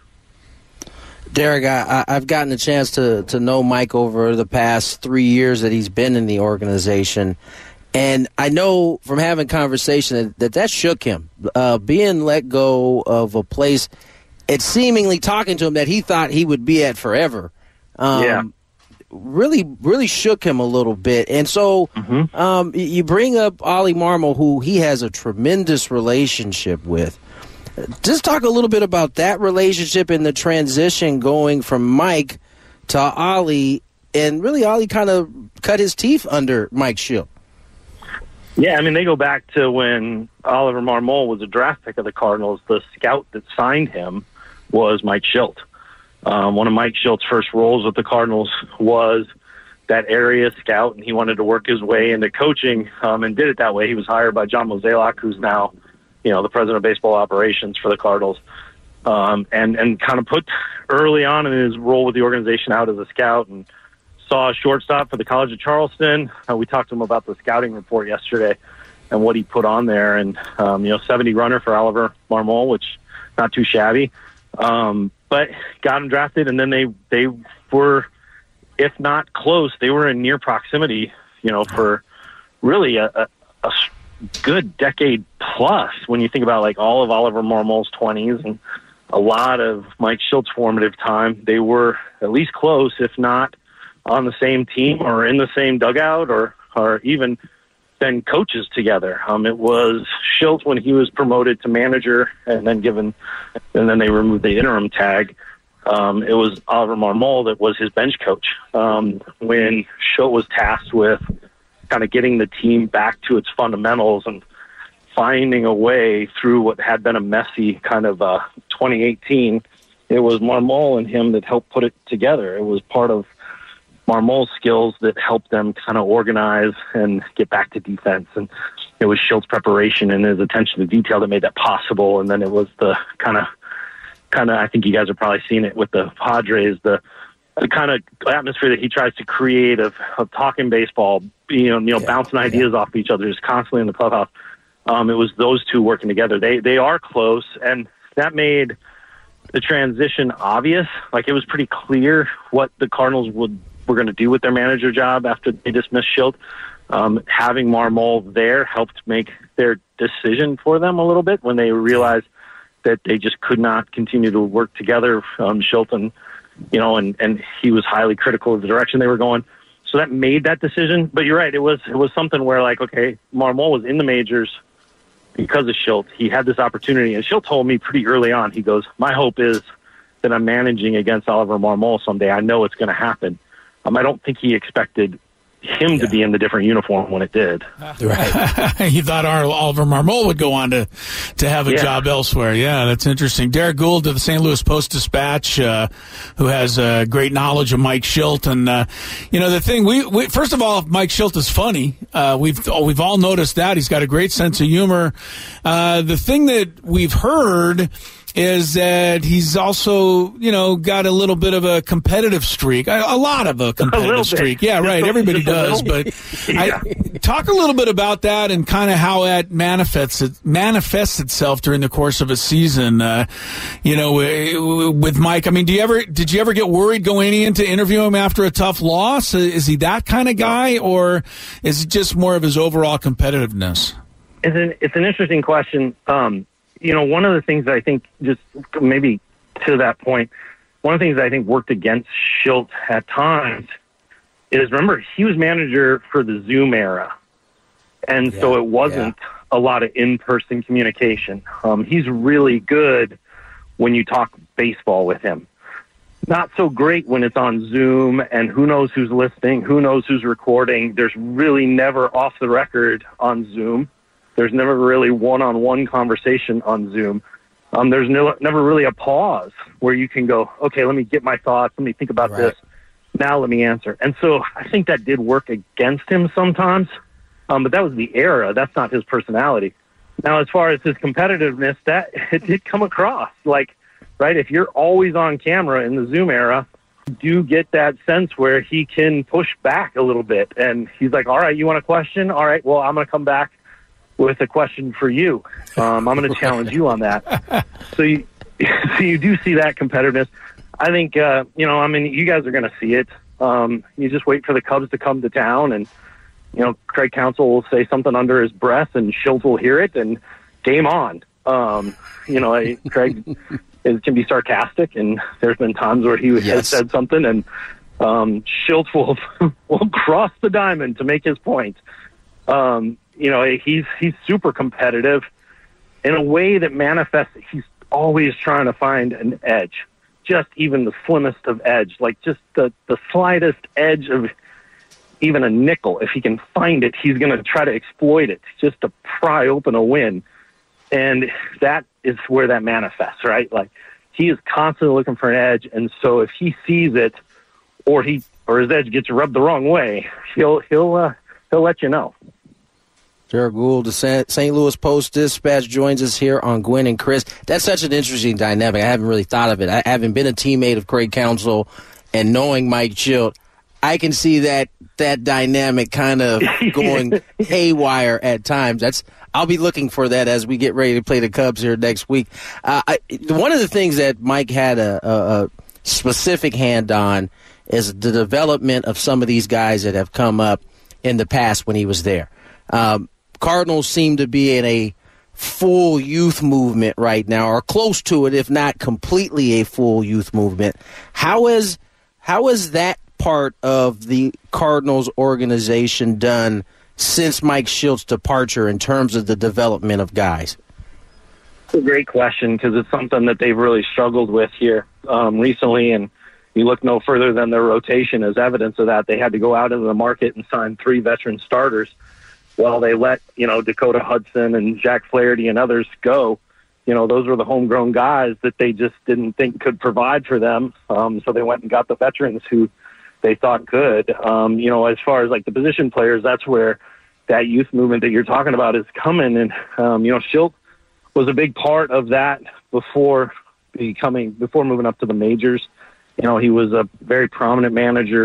Derek, I, I've gotten a chance to, to know Mike over the past three years that he's been in the organization, and I know from having conversation that that shook him. Uh, being let go of a place, it's seemingly talking to him that he thought he would be at forever. Um, yeah. Really, really shook him a little bit. And so mm-hmm. um, you bring up Ollie Marmol, who he has a tremendous relationship with. Just talk a little bit about that relationship and the transition going from Mike to Ollie, and really Ollie kind of cut his teeth under Mike Shildt. Yeah, I mean, they go back to when Oliver Marmol was a draft pick of the Cardinals. The scout that signed him was Mike Shildt. Um, one of Mike Shildt's first roles with the Cardinals was that area scout, and he wanted to work his way into coaching um, and did it that way. He was hired by John Mozeliak, who's now you know, the president of baseball operations for the Cardinals, um, and, and kind of put early on in his role with the organization out as a scout, and saw a shortstop for the College of Charleston. Uh, we talked to him about the scouting report yesterday and what he put on there, and, um, you know, seventy runner for Oliver Marmol, which not too shabby. Um, but got him drafted, and then they they were, if not close, they were in near proximity, you know, for really a, a, a good decade plus when you think about like all of Oliver Marmol's twenties and a lot of Mike Shildt's formative time. They were at least close, if not on the same team or in the same dugout or, or even been coaches together. Um, it was Shildt when he was promoted to manager and then given, and then they removed the interim tag. Um, it was Oliver Marmol that was his bench coach um, when Shildt was tasked with kind of getting the team back to its fundamentals and finding a way through what had been a messy kind of uh, twenty eighteen. It was Marmol and him that helped put it together. It was part of Marmol's skills that helped them kind of organize and get back to defense. And it was Shildt's preparation and his attention to detail that made that possible. And then it was the kind of, kind of, I think you guys have probably seen it with the Padres, the, the kind of atmosphere that he tries to create of, of talking baseball, you know, you know, yeah, bouncing ideas yeah. off each other, just constantly in the clubhouse. Um, it was those two working together. They, they are close, and that made the transition obvious. Like, it was pretty clear what the Cardinals would, were going to do with their manager job after they dismissed Shildt. Um, having Marmol there helped make their decision for them a little bit when they realized that they just could not continue to work together. Um, Shildt and, you know, and, and he was highly critical of the direction they were going. So that made that decision. But you're right. It was, it was something where, like, okay, Marmol was in the majors because of Shildt. He had this opportunity, and Shildt told me pretty early on, he goes, my hope is that I'm managing against Oliver Marmol someday. I know it's going to happen. Um, I don't think he expected him yeah. to be in the different uniform when it did. Right. He thought our Oliver Marmol would go on to, to have a yeah. job elsewhere. Yeah, that's interesting. Derek Gould of the Saint Louis Post-Dispatch, uh, who has uh, great knowledge of Mike Shildt. And, uh, you know, the thing, we, we first of all, Mike Shildt is funny. Uh, we've, we've all noticed that. He's got a great sense of humor. Uh, the thing that we've heard is that he's also, you know, got a little bit of a competitive streak, a, a lot of a competitive a streak. Yeah, right. Everybody does. But yeah. I, talk a little bit about that and kind of how that manifests it, manifests itself during the course of a season. Uh, you know, with Mike. I mean, do you ever did you ever get worried going in to interview him after a tough loss? Is he that kind of guy, or is it just more of his overall competitiveness? It's an it's an interesting question. Um, You know, one of the things that I think, just maybe to that point, one of the things that I think worked against Shildt at times is, remember, he was manager for the Zoom era. And yeah, so it wasn't yeah. a lot of in-person communication. Um, he's really good when you talk baseball with him. Not so great when it's on Zoom and who knows who's listening, who knows who's recording. There's really never off the record on Zoom. There's never really one-on-one conversation on Zoom. Um, there's no, never really a pause where you can go, okay, let me get my thoughts. Let me think about right. this. Now let me answer. And so I think that did work against him sometimes. Um, but that was the era. That's not his personality. Now, as far as his competitiveness, that it did come across. Like, right, if you're always on camera in the Zoom era, you do get that sense where he can push back a little bit. And he's like, all right, you want a question? All right, well, I'm going to come back with a question for you. Um, I'm going to challenge you on that. So you, so you do see that competitiveness. I think, uh, you know, I mean, you guys are going to see it. Um, you just wait for the Cubs to come to town, and, you know, Craig Counsell will say something under his breath, and Shildt will hear it, and game on. Um, you know, I, Craig is, can be sarcastic, and there's been times where he yes. has said something, and um, Shildt will, will cross the diamond to make his point. Um, You know, he's he's super competitive in a way that manifests. He's always trying to find an edge, just even the slimmest of edge, like just the, the slightest edge of even a nickel. If he can find it, he's going to try to exploit it just to pry open a win. And that is where that manifests, right? Like, he is constantly looking for an edge. And so if he sees it, or he or his edge gets rubbed the wrong way, he'll he'll uh, he'll let you know. Derek Gould, the Saint Louis Post-Dispatch, joins us here on Gwynn and Chris. That's such an interesting dynamic. I haven't really thought of it. I haven't been a teammate of Craig Counsell, and knowing Mike Shildt, I can see that that dynamic kind of going haywire at times. That's I'll be looking for that as we get ready to play the Cubs here next week. Uh, I, one of the things that Mike had a, a, a specific hand on is the development of some of these guys that have come up in the past when he was there. Um, Cardinals seem to be in a full youth movement right now, or close to it, if not completely a full youth movement. How is how is that part of the Cardinals organization done since Mike Shildt's departure in terms of the development of guys? It's a great question because it's something that they've really struggled with here um, recently, and you look no further than their rotation as evidence of that. They had to go out into the market and sign three veteran starters while they let, you know, Dakota Hudson and Jack Flaherty and others go. You know, those were the homegrown guys that they just didn't think could provide for them. Um, so they went and got the veterans who they thought could. Um, you know, as far as like the position players, that's where that youth movement that you're talking about is coming. And, um, you know, Shildt was a big part of that before becoming, before moving up to the majors. You know, he was a very prominent manager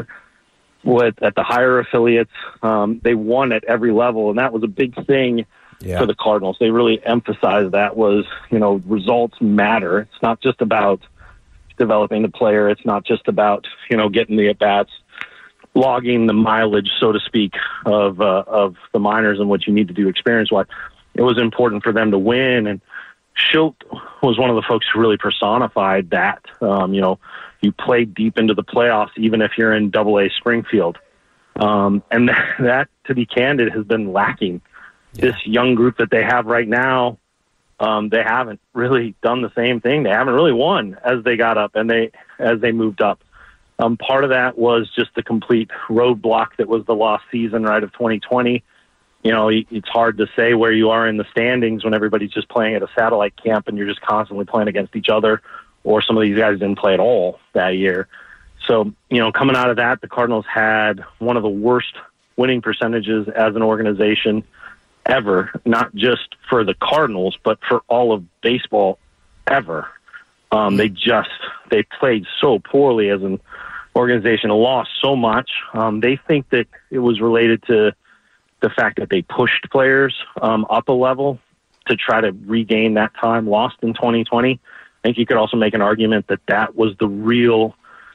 with at the higher affiliates. Um, they won at every level, and that was a big thing yeah. for the Cardinals. They really emphasized that was, you know, results matter. It's not just about developing the player. It's not just about, you know, getting the at-bats, logging the mileage, so to speak, of uh, of the minors and what you need to do experience-wise. It was important for them to win, and Shildt was one of the folks who really personified that. Um, you know, you play deep into the playoffs, even if you're in Double A Springfield. Um, and that, that, to be candid, has been lacking. Yeah. This young group that they have right now, um, they haven't really done the same thing. They haven't really won as they got up and they as they moved up. Um, part of that was just the complete roadblock that was the lost season, right, of twenty twenty. You know, it's hard to say where you are in the standings when everybody's just playing at a satellite camp and you're just constantly playing against each other, or some of these guys didn't play at all that year. So, you know, coming out of that, the Cardinals had one of the worst winning percentages as an organization ever, not just for the Cardinals, but for all of baseball ever. Um, they just, they played so poorly as an organization, lost so much. Um, they think that it was related to the fact that they pushed players um, up a level to try to regain that time lost in twenty twenty. I think you could also make an argument that that was the real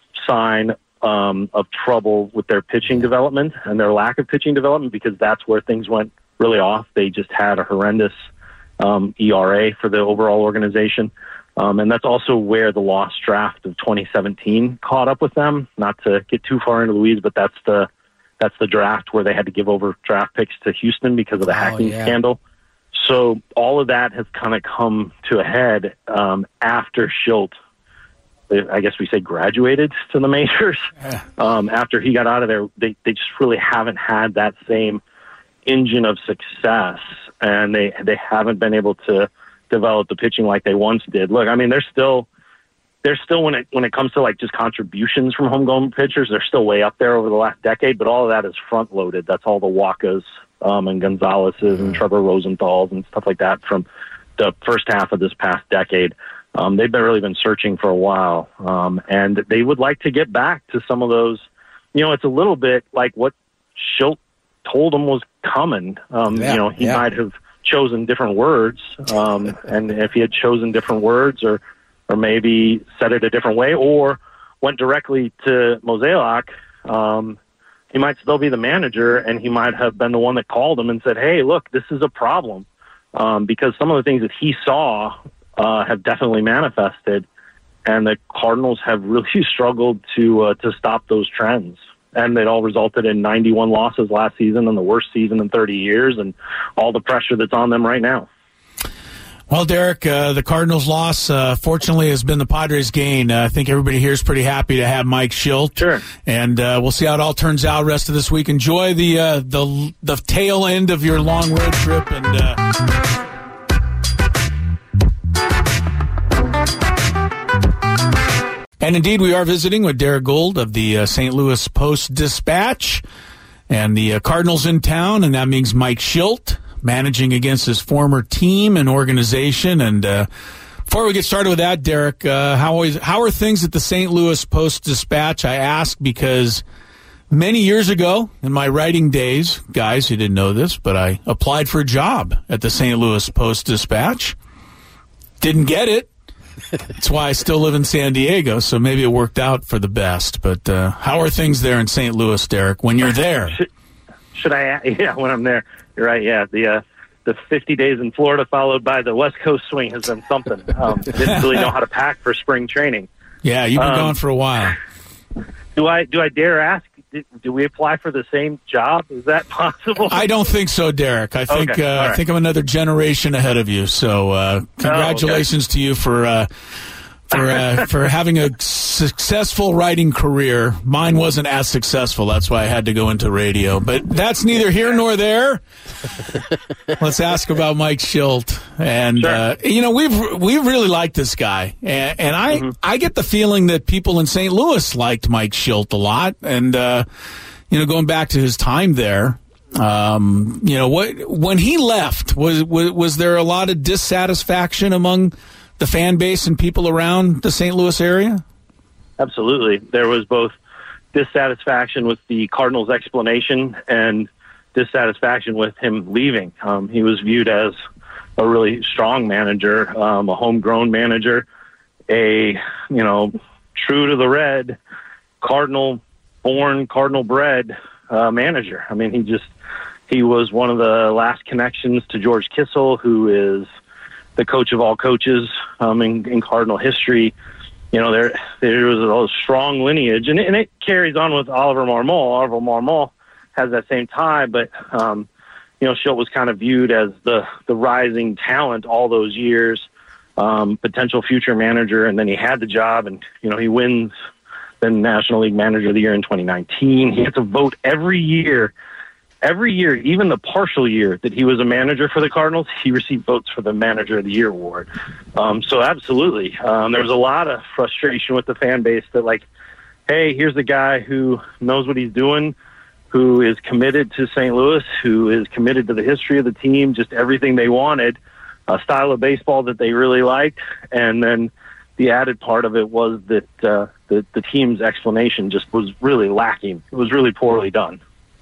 sign um, of trouble with their pitching development and their lack of pitching development, because that's where things went really off. They just had a horrendous um, E R A for the overall organization. Um, and that's also where the lost draft of twenty seventeen caught up with them. Not to get too far into the weeds, but that's the that's the draft where they had to give over draft picks to Houston because of the oh, hacking yeah. scandal. So all of that has kind of come to a head um, after Shildt, I guess we say, graduated to the majors. Yeah. Um, after he got out of there, they, they just really haven't had that same engine of success, and they they haven't been able to develop the pitching like they once did. Look, I mean, they're still they're still when it when it comes to like just contributions from homegrown pitchers, they're still way up there over the last decade. But all of that is front loaded. That's all the Wakas um, and Gonzalez's mm-hmm. and Trevor Rosenthal's and stuff like that from the first half of this past decade. Um, they've been really been searching for a while, um, and they would like to get back to some of those. You know, it's a little bit like what Shildt told them was coming. Um, yeah, you know, he yeah. might have chosen different words, um, and if he had chosen different words, or or maybe said it a different way, or went directly to Mozeliak, um, he might still be the manager, and he might have been the one that called him and said, "Hey, look, this is a problem," um, because some of the things that he saw uh, have definitely manifested, and the Cardinals have really struggled to uh, to stop those trends. And it all resulted in ninety-one losses last season and the worst season in thirty years, and all the pressure that's on them right now. Well, Derek, uh, the Cardinals' loss, uh, fortunately, has been the Padres' gain. Uh, I think everybody here is pretty happy to have Mike Shildt. Sure. And uh, we'll see how it all turns out rest of this week. Enjoy the uh, the the tail end of your long road trip, and uh And indeed, we are visiting with Derek Gould of the uh, Saint Louis Post-Dispatch, and the uh, Cardinals in town, and that means Mike Shildt managing against his former team and organization. And uh, before we get started with that, Derek, uh, how is, how are things at the Saint Louis Post-Dispatch? I ask because Many years ago, in my writing days, guys, you didn't know this, but I applied for a job at the Saint Louis Post-Dispatch. Didn't get it. That's why I still live in San Diego, so maybe it worked out for the best. But uh, how are things there in Saint Louis, Derek, when you're there? Should, should I? Yeah, when I'm there. You're right, yeah. The uh, the fifty days in Florida followed by the West Coast swing has been something. Um, didn't really know how to pack for spring training. Yeah, you've been um, gone for a while. Do I do I dare ask, do, do we apply for the same job? Is that possible? I don't think so, Derek. I think okay, uh, right. I think I'm another generation ahead of you. So uh, congratulations oh, okay. to you for uh, for uh, for having a successful writing career. Mine wasn't as successful. That's why I had to go into radio. But that's neither here nor there. Let's ask about Mike Shildt. And sure. uh, you know, we've we really liked this guy, and, and I mm-hmm. I get the feeling that people in Saint Louis liked Mike Shildt a lot. And uh, you know, going back to his time there. Um, you know, what when he left, was, was was there a lot of dissatisfaction among the fan base and people around the Saint Louis area? Absolutely. There was both dissatisfaction with the Cardinals' explanation and dissatisfaction with him leaving. Um, he was viewed as a really strong manager, um, a homegrown manager, a, you know, true to the red, Cardinal-born, Cardinal-bred uh, manager. I mean, he just, he was one of the last connections to George Kissel, who is the coach of all coaches um, in, in Cardinal history. You know, there there was a strong lineage, and, and it carries on with Oliver Marmol. Oliver Marmol has that same tie, but, um, you know, Shildt was kind of viewed as the, the rising talent all those years, um, potential future manager, and then he had the job, and, you know, he wins the National League Manager of the Year in twenty nineteen. He gets a vote every year. Every year, even the partial year that he was a manager for the Cardinals, he received votes for the Manager of the Year award. Um, so absolutely. Um, there was a lot of frustration with the fan base that, like, hey, here's the guy who knows what he's doing, who is committed to Saint Louis, who is committed to the history of the team, just everything they wanted, a style of baseball that they really liked. And then the added part of it was that uh, the, the team's explanation just was really lacking. It was really poorly done.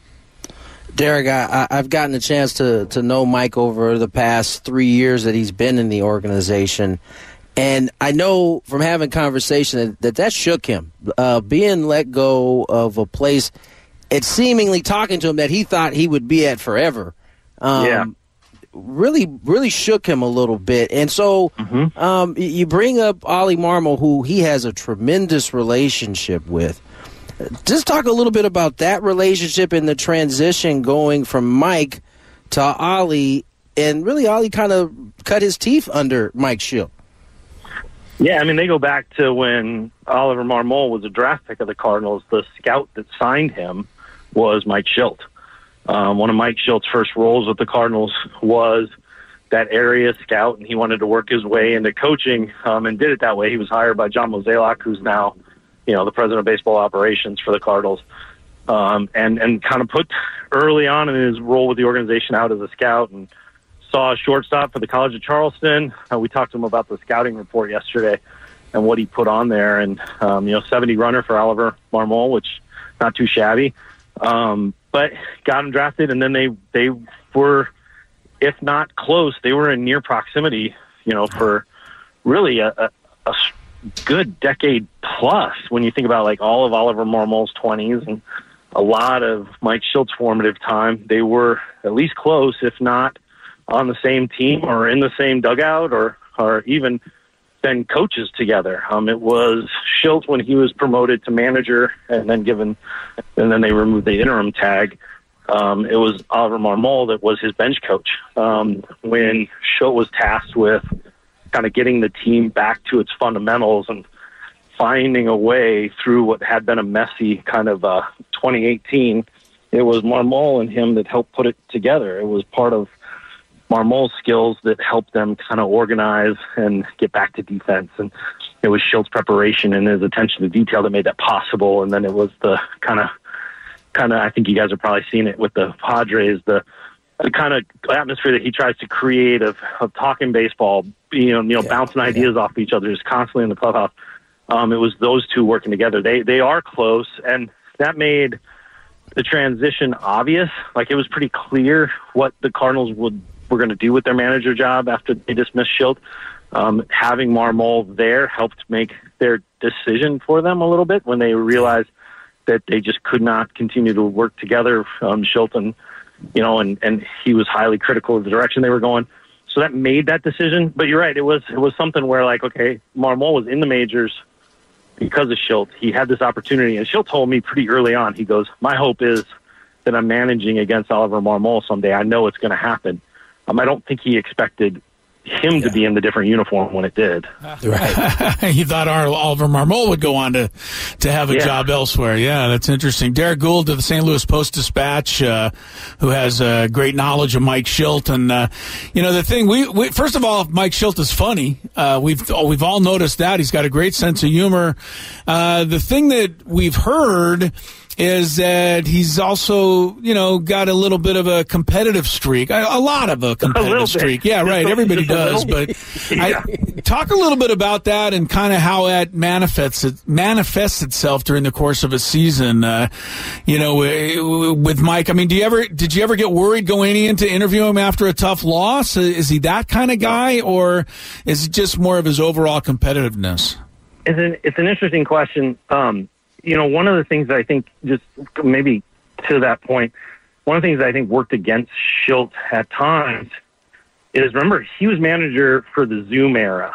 Derek, I, I've gotten a chance to, to know Mike over the past three years that he's been in the organization, and I know from having conversation that that, that shook him. Uh, being let go of a place, it's seemingly talking to him that he thought he would be at forever. Um, yeah. Really, really shook him a little bit. And so mm-hmm. um, you bring up Ollie Marmol, who he has a tremendous relationship with. Just talk a little bit about that relationship and the transition going from Mike to Ollie, and really Ollie kind of cut his teeth under Mike Shildt. Yeah, I mean, they go back to when Oliver Marmol was a draft pick of the Cardinals. The scout that signed him was Mike Shildt. Um, one of Mike Shildt's first roles with the Cardinals was that area scout, and he wanted to work his way into coaching um, and did it that way. He was hired by John Mozeliak, who's now you know, the president of baseball operations for the Cardinals, um, and, and kind of put early on in his role with the organization out as a scout, and saw a shortstop for the College of Charleston. Uh, we talked to him about the scouting report yesterday and what he put on there, and, um, you know, seventy runner for Oliver Marmol, which not too shabby, um, but got him drafted, and then they, they were, if not close, they were in near proximity, you know, for really a, a, a good decade plus when you think about like all of Oliver Marmol's twenties and a lot of Mike Shildt's formative time. They were at least close, if not on the same team or in the same dugout or, or even been coaches together. Um, it was Shildt when he was promoted to manager and then given, and then they removed the interim tag. Um, it was Oliver Marmol that was his bench coach um, when Shildt was tasked with kind of getting the team back to its fundamentals and finding a way through what had been a messy kind of uh, twenty eighteen. It was Marmol and him that helped put it together. It was part of Marmol's skills that helped them kind of organize and get back to defense. And it was Shildt's preparation and his attention to detail that made that possible. And then it was the kind of, kind of, I think you guys have probably seen it with the Padres, the the kind of atmosphere that he tries to create of, of talking baseball, you know, you know, yeah, bouncing ideas yeah. off each other, just constantly in the clubhouse. Um, it was those two working together. They they are close, and that made the transition obvious. Like, it was pretty clear what the Cardinals would were going to do with their manager job after they dismissed Shildt. Um, having Marmol there helped make their decision for them a little bit when they realized that they just could not continue to work together. Um, Shildt and, you know, and, and he was highly critical of the direction they were going. So that made that decision. But you're right, it was it was something where, like, okay, Marmol was in the majors because of Shildt. He had this opportunity, and Shildt told me pretty early on, he goes, my hope is that I'm managing against Oliver Marmol someday. I know it's going to happen. Um, I don't think he expected him yeah. to be in the different uniform when it did. Right. He thought Oliver Marmol would go on to, to have a yeah. job elsewhere. Yeah, that's interesting. Derek Gould of the Saint Louis Post-Dispatch, uh, who has uh, great knowledge of Mike Shildt. And, uh, you know, the thing, we, we first of all, Mike Shildt is funny. Uh, we've, we've all noticed that. He's got a great sense of humor. Uh, the thing that we've heard is that he's also, you know, got a little bit of a competitive streak, a, a lot of a competitive a streak. Yeah, right. Just Everybody does. But yeah. I, talk a little bit about that and kind of how that manifests it, manifests itself during the course of a season. Uh, you know, with Mike. I mean, do you ever did you ever get worried going in to interview him after a tough loss? Is he that kind of guy, or is it just more of his overall competitiveness? It's an it's an interesting question. Um, You know, one of the things that I think, just maybe to that point, one of the things that I think worked against Shildt at times is, remember, he was manager for the Zoom era.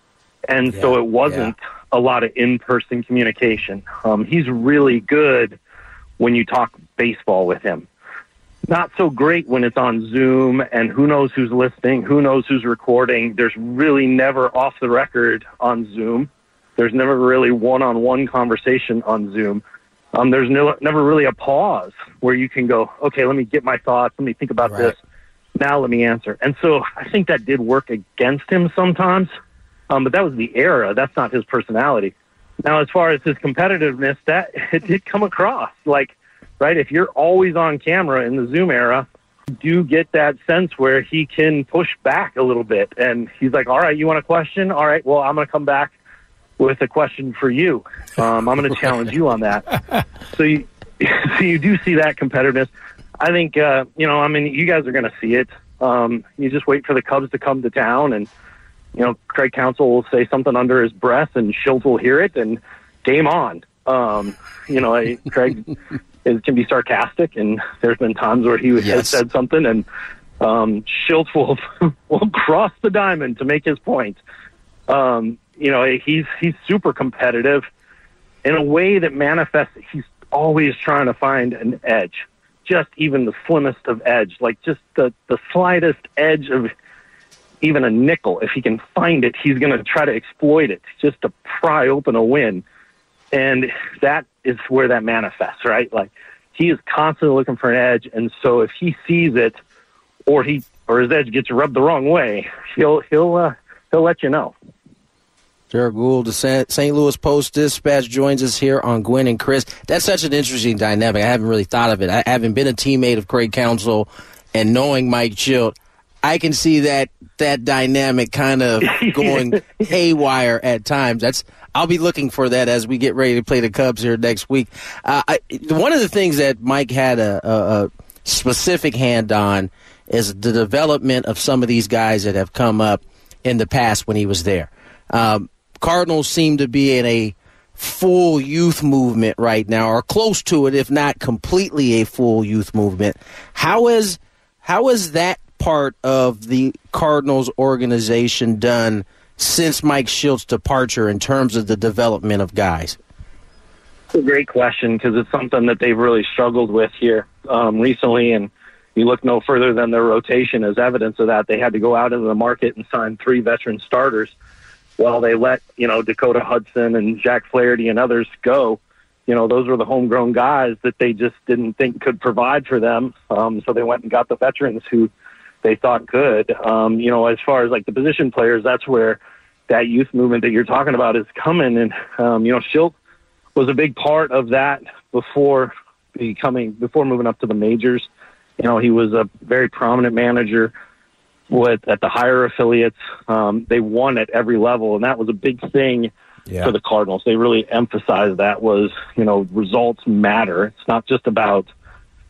And yeah, so it wasn't yeah. a lot of in-person communication. Um, he's really good when you talk baseball with him. Not so great when it's on Zoom, and who knows who's listening, who knows who's recording. There's really never off the record on Zoom. There's never really one-on-one conversation on Zoom. Um, there's no, never really a pause where you can go, okay, let me get my thoughts. Let me think about right. this. Now let me answer. And so I think that did work against him sometimes. Um, but that was the era. That's not his personality. Now, as far as his competitiveness, that it did come across. Like, right, if you're always on camera in the Zoom era, you do get that sense where he can push back a little bit. And he's like, all right, you want a question? All right, well, I'm going to come back with a question for you. Um, I'm going to challenge you on that. So you, so you do see that competitiveness. I think, uh, you know, I mean, you guys are going to see it. Um, you just wait for the Cubs to come to town, and, you know, Craig Counsell will say something under his breath, and Shildt will hear it, and game on. Um, you know, Craig is, can be sarcastic, and there's been times where he yes. has said something, and um, Shildt will, will cross the diamond to make his point. Um, You know, he's he's super competitive in a way that manifests. He's always trying to find an edge, just even the slimmest of edge, like just the, the slightest edge of even a nickel. If he can find it, he's going to try to exploit it just to pry open a win. And that is where that manifests, right? Like, he is constantly looking for an edge. And so if he sees it, or he or his edge gets rubbed the wrong way, he'll he'll uh, he'll let you know. Derek Gould, the Saint Louis Post-Dispatch, joins us here on Gwynn and Chris. That's such an interesting dynamic. I haven't really thought of it. I haven't been a teammate of Craig Counsell, and knowing Mike Shildt, I can see that that dynamic kind of going haywire at times. That's I'll be looking for that as we get ready to play the Cubs here next week. Uh, I, one of the things that Mike had a, a, a specific hand on is the development of some of these guys that have come up in the past when he was there. Um, Cardinals seem to be in a full youth movement right now, or close to it, if not completely a full youth movement. How is how is that part of the Cardinals organization done since Mike Shildt's departure in terms of the development of guys? It's a great question, because it's something that they've really struggled with here um, recently, and you look no further than their rotation as evidence of that. They had to go out into the market and sign three veteran starters, while they let, you know, Dakota Hudson and Jack Flaherty and others go. You know, those were the homegrown guys that they just didn't think could provide for them. Um, so they went and got the veterans who they thought could. Um, you know, as far as like the position players, that's where that youth movement that you're talking about is coming. And, um, you know, Shildt was a big part of that before becoming, before moving up to the majors. You know, he was a very prominent manager with at the higher affiliates. Um, they won at every level, and that was a big thing yeah. for the Cardinals. They really emphasized that was, you know, results matter. It's not just about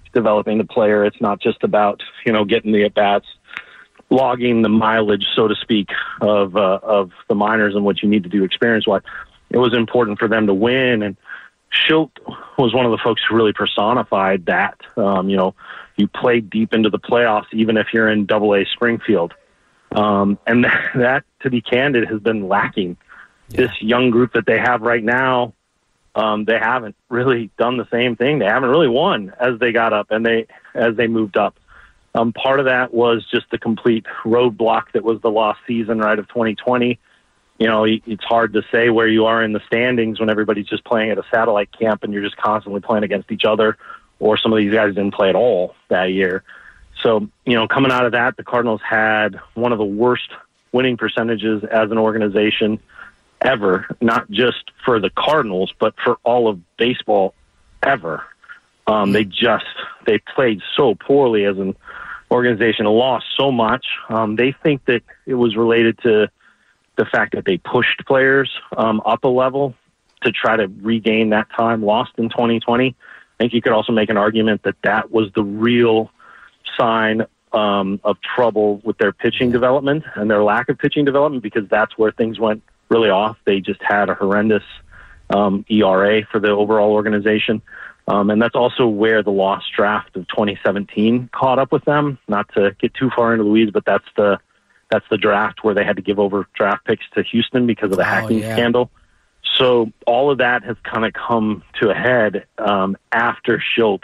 developing the player. It's not just about, you know, getting the at-bats, logging the mileage, so to speak, of uh, of the minors and what you need to do experience-wise. It was important for them to win, and Shildt was one of the folks who really personified that. Um, you know, you play deep into the playoffs, even if you're in Double A Springfield. Um, and that, that, to be candid, has been lacking. Yeah. This young group that they have right now, um, they haven't really done the same thing. They haven't really won as they got up and they as they moved up. Um, part of that was just the complete roadblock that was the lost season, right, of twenty twenty. You know, it's hard to say where you are in the standings when everybody's just playing at a satellite camp and you're just constantly playing against each other, or some of these guys didn't play at all that year. So, you know, coming out of that, the Cardinals had one of the worst winning percentages as an organization ever, not just for the Cardinals, but for all of baseball ever. Um, they just, they played so poorly as an organization, lost so much. Um, they think that it was related to the fact that they pushed players um, up a level to try to regain that time lost in twenty twenty. I think you could also make an argument that that was the real sign um, of trouble with their pitching development and their lack of pitching development, because that's where things went really off. They just had a horrendous um, E R A for the overall organization. Um, and that's also where the lost draft of twenty seventeen caught up with them. Not to get too far into the weeds, but that's the that's the draft where they had to give over draft picks to Houston because of the oh, hacking yeah. scandal. So all of that has kind of come to a head um, after Shildt,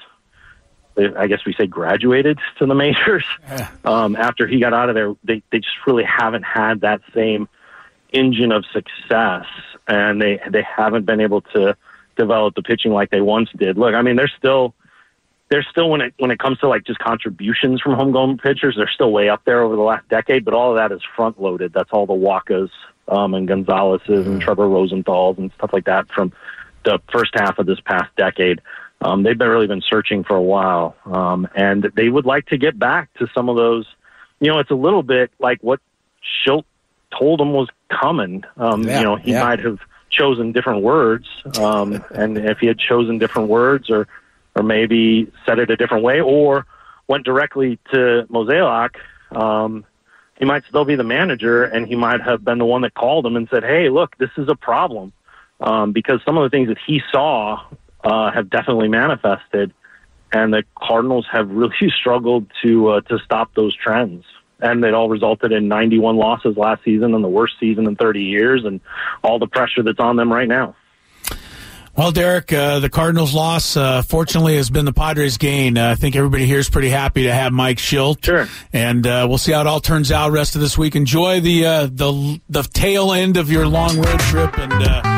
I guess we say, graduated to the majors. Yeah. Um, after he got out of there, they, they just really haven't had that same engine of success, and they they haven't been able to develop the pitching like they once did. Look, I mean, they're still they're still when it when it comes to like just contributions from homegrown pitchers, they're still way up there over the last decade. But all of that is front loaded. That's all the Wakas um, and Gonzalez's mm-hmm. and Trevor Rosenthal's and stuff like that from the first half of this past decade. Um, they've been really been searching for a while, um, and they would like to get back to some of those. You know, it's a little bit like what Shildt told them was coming. Um, yeah, you know, he yeah. might have chosen different words, um, and if he had chosen different words, or or maybe said it a different way, or went directly to Mozeliak, um, he might still be the manager, and he might have been the one that called him and said, "Hey, look, this is a problem," um, because some of the things that he saw uh, have definitely manifested, and the Cardinals have really struggled to uh, to stop those trends. And it all resulted in ninety-one losses last season and the worst season in thirty years, and all the pressure that's on them right now. Well, Derek, uh, the Cardinals' loss, uh, fortunately, has been the Padres' gain. Uh, I think everybody here is pretty happy to have Mike Shildt. Sure. And uh, we'll see how it all turns out rest of this week. Enjoy the uh, the the tail end of your long road trip. And uh...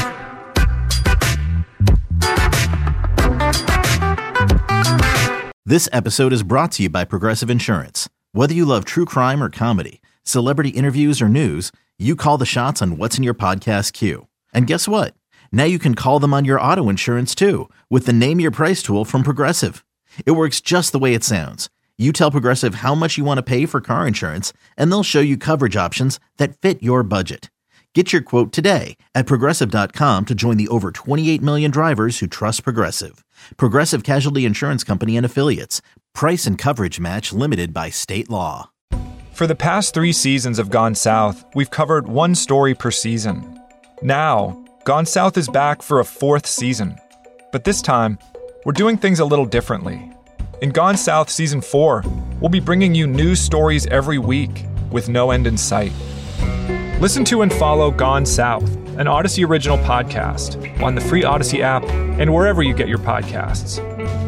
This episode is brought to you by Progressive Insurance. Whether you love true crime or comedy, celebrity interviews or news, you call the shots on what's in your podcast queue. And guess what? Now you can call them on your auto insurance too with the Name Your Price tool from Progressive. It works just the way it sounds. You tell Progressive how much you want to pay for car insurance, and they'll show you coverage options that fit your budget. Get your quote today at Progressive dot com to join the over twenty-eight million drivers who trust Progressive. Progressive Casualty Insurance Company and Affiliates. Price and coverage match limited by state law. For the past three seasons of Gone South, we've covered one story per season. Now, Gone South is back for a fourth season. But this time, we're doing things a little differently. In Gone South Season four, we'll be bringing you new stories every week with no end in sight. Listen to and follow Gone South, an Odyssey original podcast, on the free Odyssey app and wherever you get your podcasts.